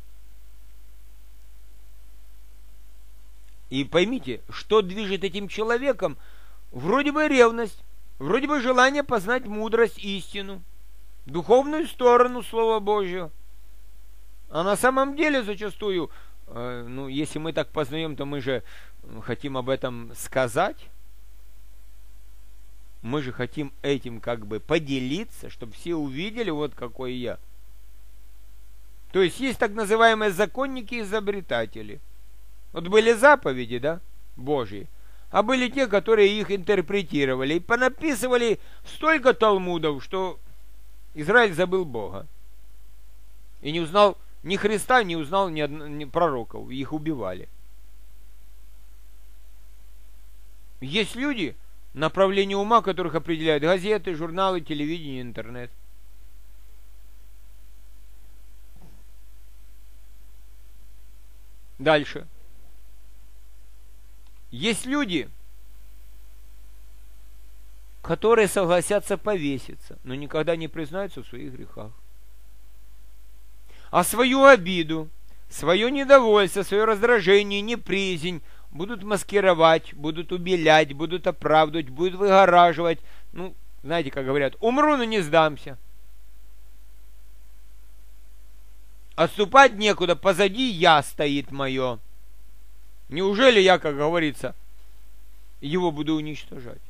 И поймите, что движет этим человеком? Вроде бы ревность, вроде бы желание познать мудрость, истину, духовную сторону Слова Божьего. А на самом деле зачастую, если мы так познаем, то мы же хотим об этом сказать. Мы же хотим этим как бы поделиться, чтобы все увидели, вот какой я. То есть есть так называемые законники и изобретатели. Вот были заповеди, да, Божьи, а были те, которые их интерпретировали и понаписывали столько талмудов, что Израиль забыл Бога. И не узнал ни Христа, не узнал ни пророков, их убивали. Есть люди, направление ума, которых определяют газеты, журналы, телевидение, интернет. Дальше. Есть люди, которые согласятся повеситься, но никогда не признаются в своих грехах. А свою обиду, свое недовольство, свое раздражение, неприязнь будут маскировать, будут убелять, будут оправдывать, будут выгораживать. Ну, знаете, как говорят, умру, но не сдамся. Отступать некуда, позади я стоит мое. Неужели я, как говорится, его буду уничтожать?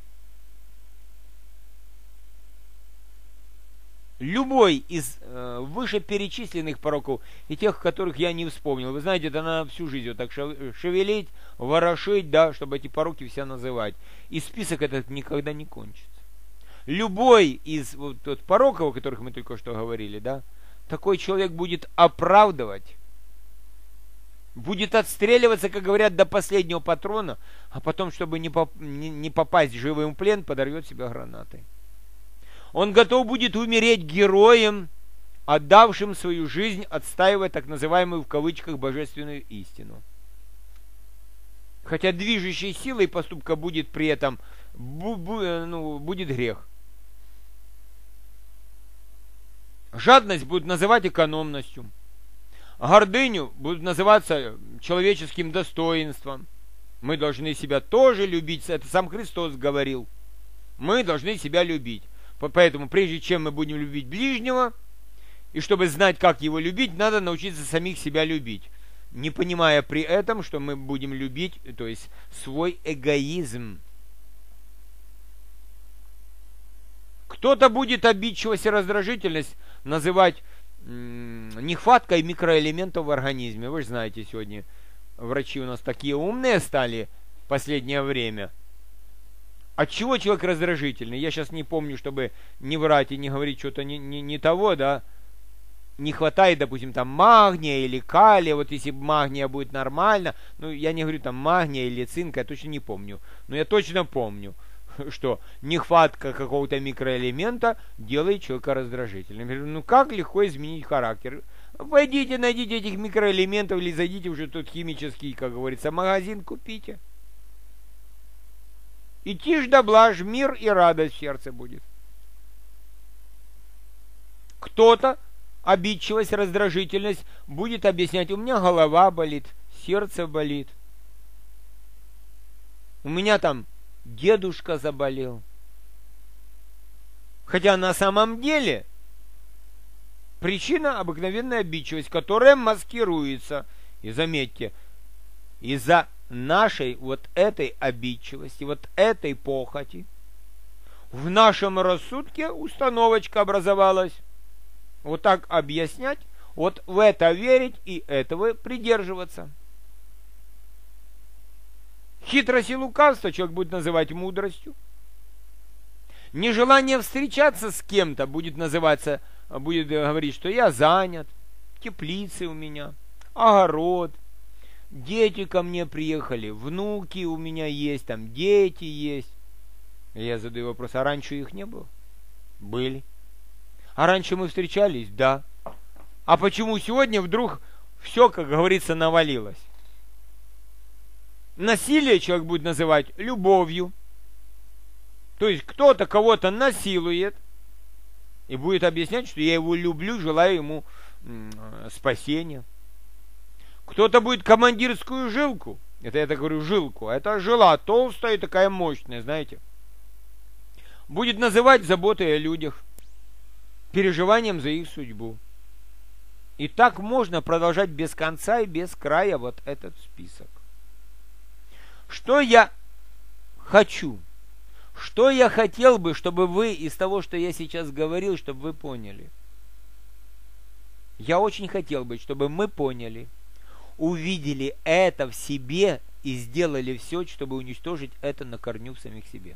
Любой из вышеперечисленных пороков и тех, которых я не вспомнил, вы знаете, это надо всю жизнь вот так шевелить, ворошить, да, чтобы эти пороки все называть. И список этот никогда не кончится. Любой из вот пороков, о которых мы только что говорили, да, такой человек будет оправдывать, будет отстреливаться, как говорят, до последнего патрона, а потом, чтобы не попасть живым в плен, подорвет себя гранатой. Он готов будет умереть героем, отдавшим свою жизнь, отстаивая так называемую в кавычках божественную истину. Хотя движущей силой поступка будет при этом будет грех. Жадность будут называть экономностью. Гордыню будут называться человеческим достоинством. Мы должны себя тоже любить. Это сам Христос говорил. Мы должны себя любить. Поэтому прежде чем мы будем любить ближнего, и чтобы знать, как его любить, надо научиться самих себя любить, не понимая при этом, что мы будем любить, то есть свой эгоизм. Кто-то будет обидчивость и раздражительность называть нехваткой микроэлементов в организме. Вы же знаете, сегодня врачи у нас такие умные стали в последнее время. От чего человек раздражительный? Я сейчас не помню, чтобы не врать и не говорить что-то не того, да. Не хватает, допустим, там магния или калия. Вот если магния будет нормально, ну, я не говорю там магния или цинка, я точно не помню. Но я точно помню, что нехватка какого-то микроэлемента делает человека раздражительным. Я говорю, ну как легко изменить характер? Пойдите, найдите этих микроэлементов или зайдите уже тут химический, как говорится, магазин, купите. И тишь да блажь, мир и радость в сердце будет. Кто-то обидчивость, раздражительность будет объяснять, у меня голова болит, сердце болит, у меня там дедушка заболел. Хотя на самом деле причина обыкновенная обидчивость, которая маскируется. И заметьте, из-за нашей вот этой обидчивости, вот этой похоти, в нашем рассудке установочка образовалась. Вот так объяснять, вот в это верить и этого придерживаться. Хитрость и лукавство человек будет называть мудростью. Нежелание встречаться с кем-то будет называться, будет говорить, что я занят, теплицы у меня, огород, дети ко мне приехали, внуки у меня есть, там дети есть. Я задаю вопрос, а раньше их не было? Были. А раньше мы встречались? Да. А почему сегодня вдруг все, как говорится, навалилось? Насилие человек будет называть любовью. То есть кто-то кого-то насилует и будет объяснять, что я его люблю, желаю ему спасения. Кто-то будет командирскую жилку, это я так говорю жилку, а это жила толстая и такая мощная, знаете, будет называть заботой о людях, переживанием за их судьбу. И так можно продолжать без конца и без края вот этот список. Что я хочу? Что я хотел бы, чтобы вы из того, что я сейчас говорил, чтобы вы поняли? Я очень хотел бы, чтобы мы поняли, увидели это в себе и сделали все, чтобы уничтожить это на корню в самих себе.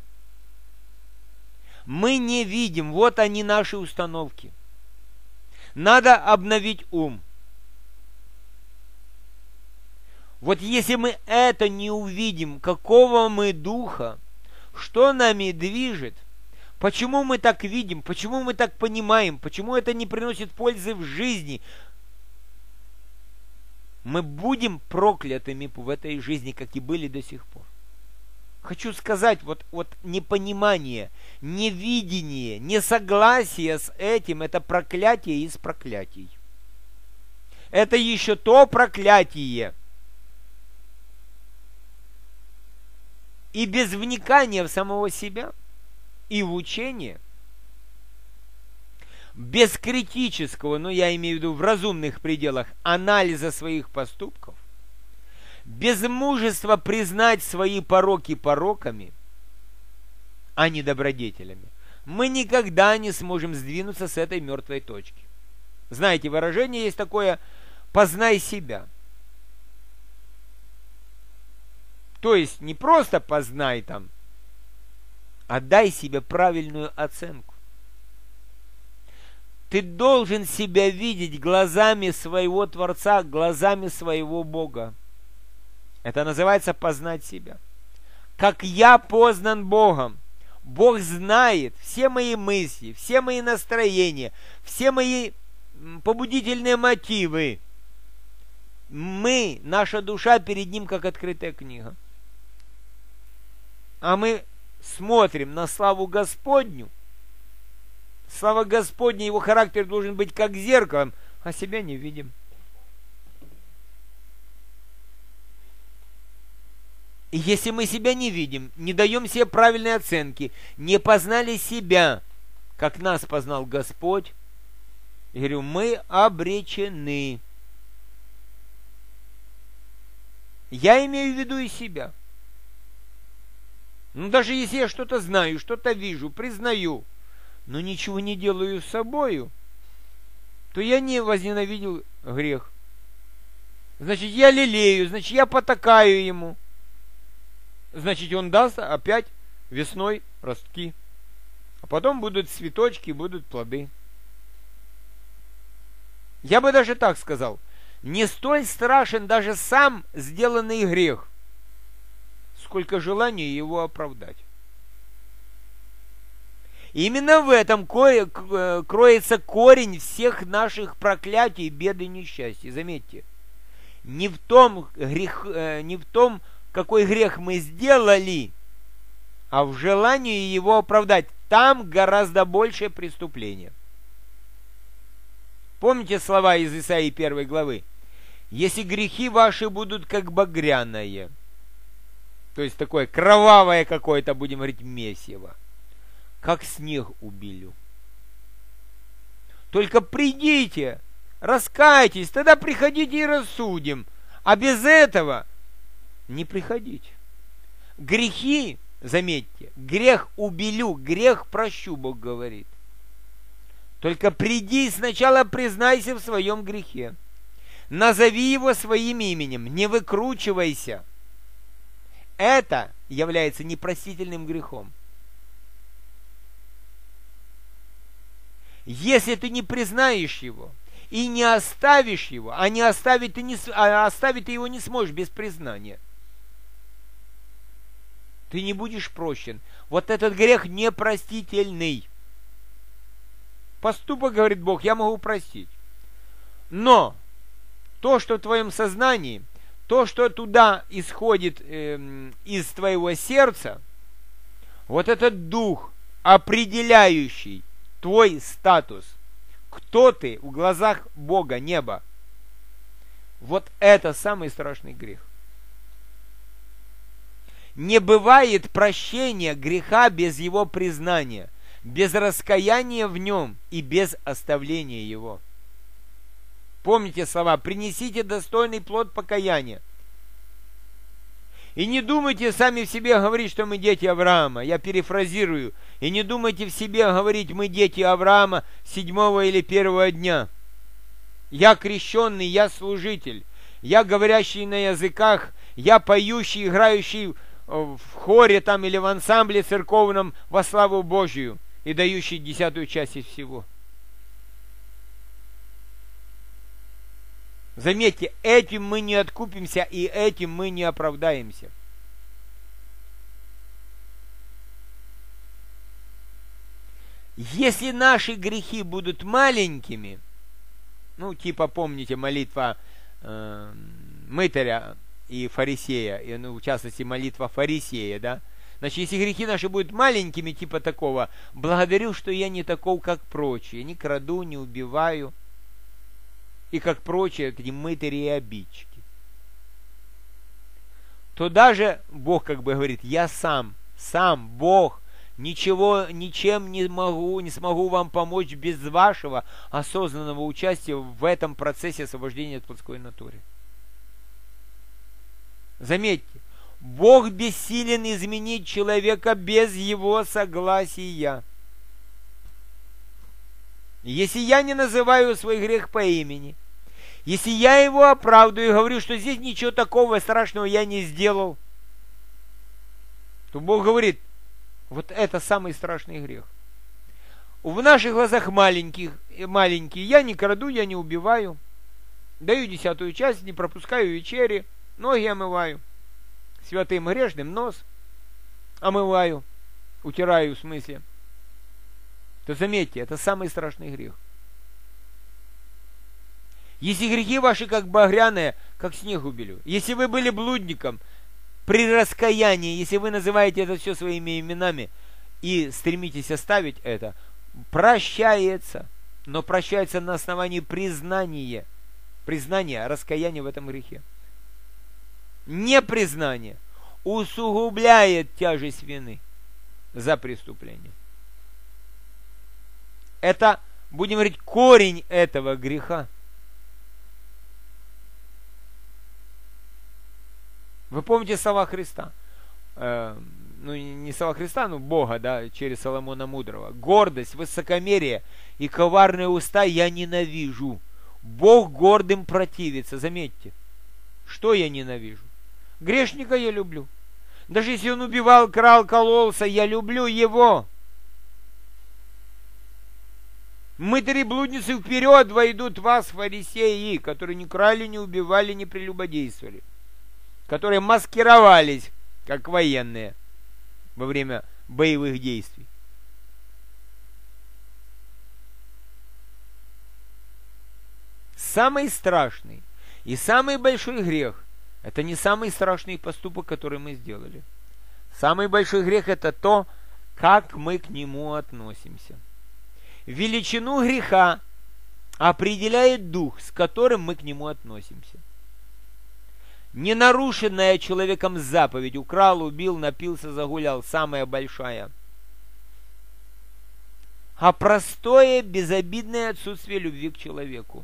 Мы не видим, вот они наши установки. Надо обновить ум. Вот если мы это не увидим, какого мы духа, что нами движет, почему мы так видим, почему мы так понимаем, почему это не приносит пользы в жизни, мы будем проклятыми в этой жизни, как и были до сих пор. Хочу сказать, вот непонимание, невидение, несогласие с этим – это проклятие из проклятий. Это еще то проклятие. И без вникания в самого себя и в учение, без критического, но я имею в виду в разумных пределах, анализа своих поступков, без мужества признать свои пороки пороками, а не добродетелями, мы никогда не сможем сдвинуться с этой мертвой точки. Знаете, выражение есть такое «познай себя». То есть не просто познай там, а дай себе правильную оценку. Ты должен себя видеть глазами своего Творца, глазами своего Бога. Это называется познать себя. Как я познан Богом. Бог знает все мои мысли, все мои настроения, все мои побудительные мотивы. Наша душа перед Ним как открытая книга. А мы смотрим на славу Господню. Слава Господня, Его характер должен быть как зеркалом, а себя не видим. И если мы себя не видим, не даем себе правильной оценки, не познали себя, как нас познал Господь, я говорю, мы обречены. Я имею в виду и себя. Ну, даже если я что-то знаю, что-то вижу, признаю, но ничего не делаю с собою, то я не возненавидел грех. Значит, я лелею, значит, я потакаю ему. Значит, он даст опять весной ростки. А потом будут цветочки, будут плоды. Я бы даже так сказал. Не столь страшен даже сам сделанный грех, сколько желания его оправдать. Именно в этом кроется корень всех наших проклятий, бед и несчастий. Заметьте, не в том, какой грех мы сделали, а в желании его оправдать. Там гораздо большее преступление. Помните слова из Исаии 1 главы? «Если грехи ваши будут как багряное», то есть такое кровавое какое-то, будем говорить, месиво, как снег убелю. Только придите, раскайтесь, тогда приходите и рассудим. А без этого не приходите. Грехи, заметьте, грех убелю, грех прощу, Бог говорит. Только приди и сначала признайся в своем грехе. Назови его своим именем, не выкручивайся. Это является непростительным грехом. Если ты не признаешь его и не оставишь его, оставить ты его не сможешь без признания, ты не будешь прощен. Вот этот грех непростительный. Поступок, говорит Бог, я могу простить. Но то, что в твоем сознании, то, что туда исходит из твоего сердца, вот этот дух, определяющий твой статус, кто ты в глазах Бога, неба, вот это самый страшный грех. Не бывает прощения греха без его признания, без раскаяния в нем и без оставления его. Помните слова: принесите достойный плод покаяния. И не думайте сами в себе говорить, что мы дети Авраама. Я перефразирую. И не думайте в себе говорить: мы дети Авраама 7-го или 1-го дня. Я крещенный, я служитель, я говорящий на языках, я поющий, играющий в хоре там или в ансамбле церковном во славу Божию и дающий 10-ю часть из всего. Заметьте, этим мы не откупимся и этим мы не оправдаемся. Если наши грехи будут маленькими, ну, типа, помните, молитва мытаря и фарисея, и, ну, в частности, молитва фарисея, да? Значит, если грехи наши будут маленькими, типа такого: благодарю, что я не таков, как прочие, не краду, не убиваю, и как прочие, эти мытари и обидчики, то даже Бог как бы говорит: я сам Бог, ничем не смогу вам помочь без вашего осознанного участия в этом процессе освобождения от плотской натуры. Заметьте, Бог бессилен изменить человека без его согласия. Если я не называю свой грех по имени, если я его оправдываю и говорю, что здесь ничего такого страшного я не сделал, то Бог говорит: вот это самый страшный грех. В наших глазах маленький, я не краду, я не убиваю, даю 10-ю часть, не пропускаю вечери, ноги омываю, святым грешным нос омываю, утираю в смысле. То заметьте, это самый страшный грех. Если грехи ваши как багряные, как снег убелю. Если вы были блудником, при раскаянии, если вы называете это все своими именами и стремитесь оставить это, прощается. Но прощается на основании признания, раскаяния в этом грехе. Непризнание усугубляет тяжесть вины за преступление. это, будем говорить, корень этого греха. Вы помните слова Христа? Ну, не слова Христа, но Бога, да, через Соломона Мудрого. Гордость, высокомерие и коварные уста я ненавижу. Бог гордым противится. Заметьте, что я ненавижу? Грешника я люблю. Даже если он убивал, крал, кололся, я люблю его. Мытари, блудницы, вперед войдут вас, фарисеи, которые не крали, не убивали, не прелюбодействовали, которые маскировались, как военные, во время боевых действий. Самый страшный и самый большой грех – это не самый страшный поступок, который мы сделали. Самый большой грех – это то, как мы к нему относимся. Величину греха определяет дух, с которым мы к нему относимся. Ненарушенная человеком заповедь: украл, убил, напился, загулял, самая большая. А простое, безобидное отсутствие любви к человеку.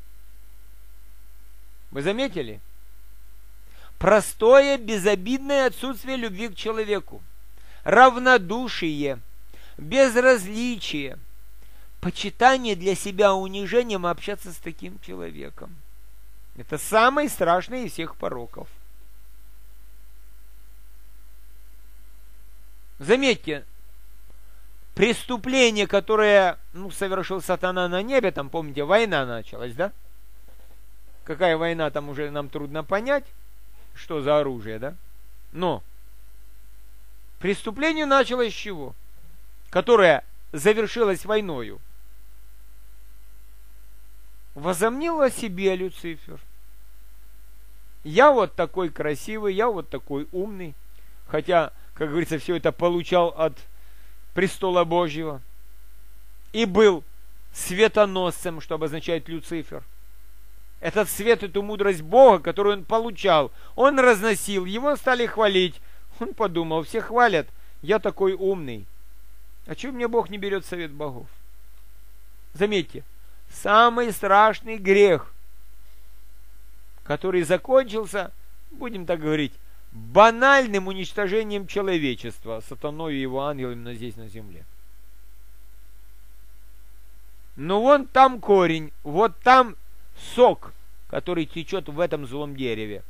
Вы заметили? Простое, безобидное отсутствие любви к человеку. Равнодушие, безразличие, почитание для себя унижением общаться с таким человеком. Это самый страшный из всех пороков. Заметьте, преступление, которое совершил сатана на небе, там, помните, война началась, да? Какая война, там уже нам трудно понять, что за оружие, да? Но преступление началось с чего? Которое завершилось войною. Возомнил о себе Люцифер. Я вот такой красивый, я вот такой умный. Хотя, как говорится, все это получал от престола Божьего. И был светоносцем, что обозначает Люцифер. Этот свет, эту мудрость Бога, которую он получал, он разносил, его стали хвалить. Он подумал: все хвалят, я такой умный. А чего мне Бог не берет совет богов? Заметьте, самый страшный грех, который закончился, будем так говорить, банальным уничтожением человечества сатаной и его ангелами здесь на земле. Но вон там корень, вот там сок, который течет в этом злом дереве.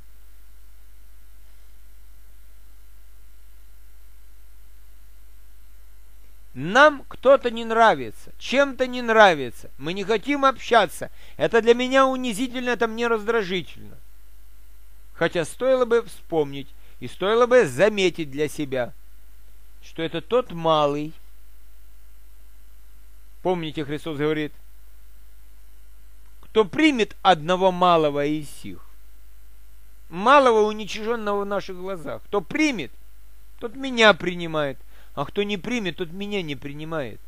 Нам кто-то не нравится, чем-то не нравится, мы не хотим общаться. Это для меня унизительно, это мне раздражительно. Хотя стоило бы вспомнить и стоило бы заметить для себя, что это тот малый. Помните, Христос говорит: кто примет одного малого из сих, малого, уничиженного в наших глазах, кто примет, тот меня принимает. А кто не примет, тот меня не принимает.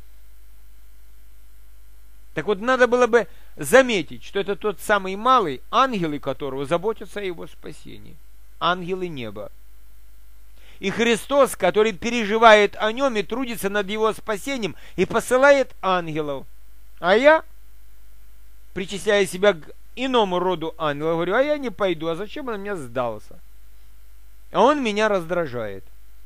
Так вот, надо было бы заметить, что это тот самый малый, ангелы которого заботятся о его спасении. Ангелы неба. И Христос, который переживает о нем и трудится над его спасением, и посылает ангелов. А я, причисляя себя к иному роду ангелов, говорю: а я не пойду, а зачем он меня сдался? А он меня раздражает.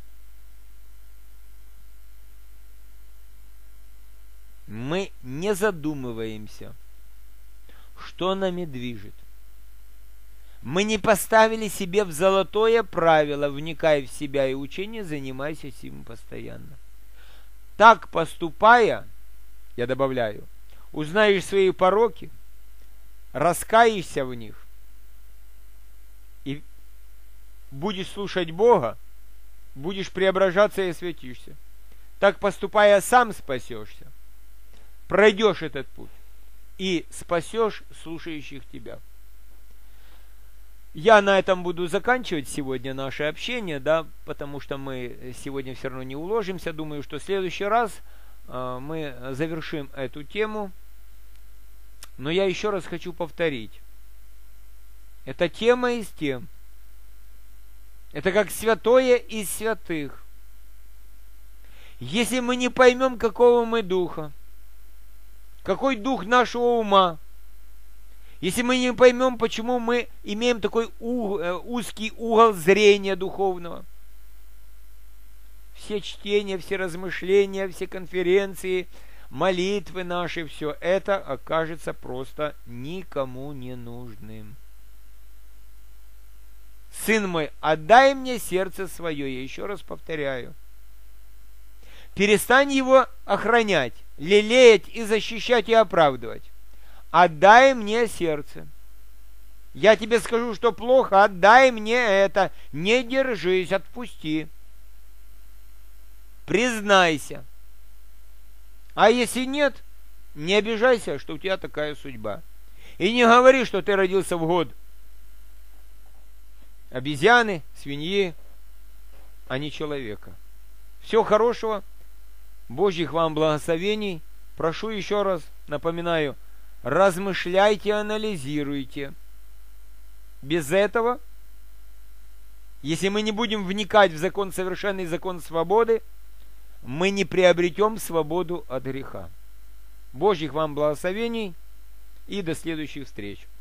Мы не задумываемся, что нами движет. Мы не поставили себе в золотое правило: вникай в себя и учение, занимайся сим постоянно. Так поступая, я добавляю, узнаешь свои пороки, раскаешься в них и будешь слушать Бога, будешь преображаться и осветишься. Так поступая, сам спасешься. Пройдешь этот путь и спасешь слушающих тебя. Я на этом буду заканчивать сегодня наше общение, да, потому что мы сегодня все равно не уложимся. Думаю, что в следующий раз мы завершим эту тему. Но я еще раз хочу повторить. Это тема из тем. Это как святое из святых. Если мы не поймем, какого мы духа, Какой дух нашего ума? Если мы не поймем, почему мы имеем такой узкий угол зрения духовного, все чтения, все размышления, все конференции, молитвы наши, все это окажется просто никому не нужным. Сын мой, отдай мне сердце свое, я еще раз повторяю. Перестань его охранять, лелеять и защищать и оправдывать. Отдай мне сердце. Я тебе скажу, что плохо, отдай мне это. Не держись, отпусти. Признайся. А если нет, не обижайся, что у тебя такая судьба. И не говори, что ты родился в год обезьяны, свиньи, а не человека. Всего хорошего, Божьих вам благословений. Прошу еще раз, напоминаю, размышляйте, анализируйте. Без этого, если мы не будем вникать в закон совершенный, закон свободы, мы не приобретем свободу от греха. Божьих вам благословений и до следующих встреч.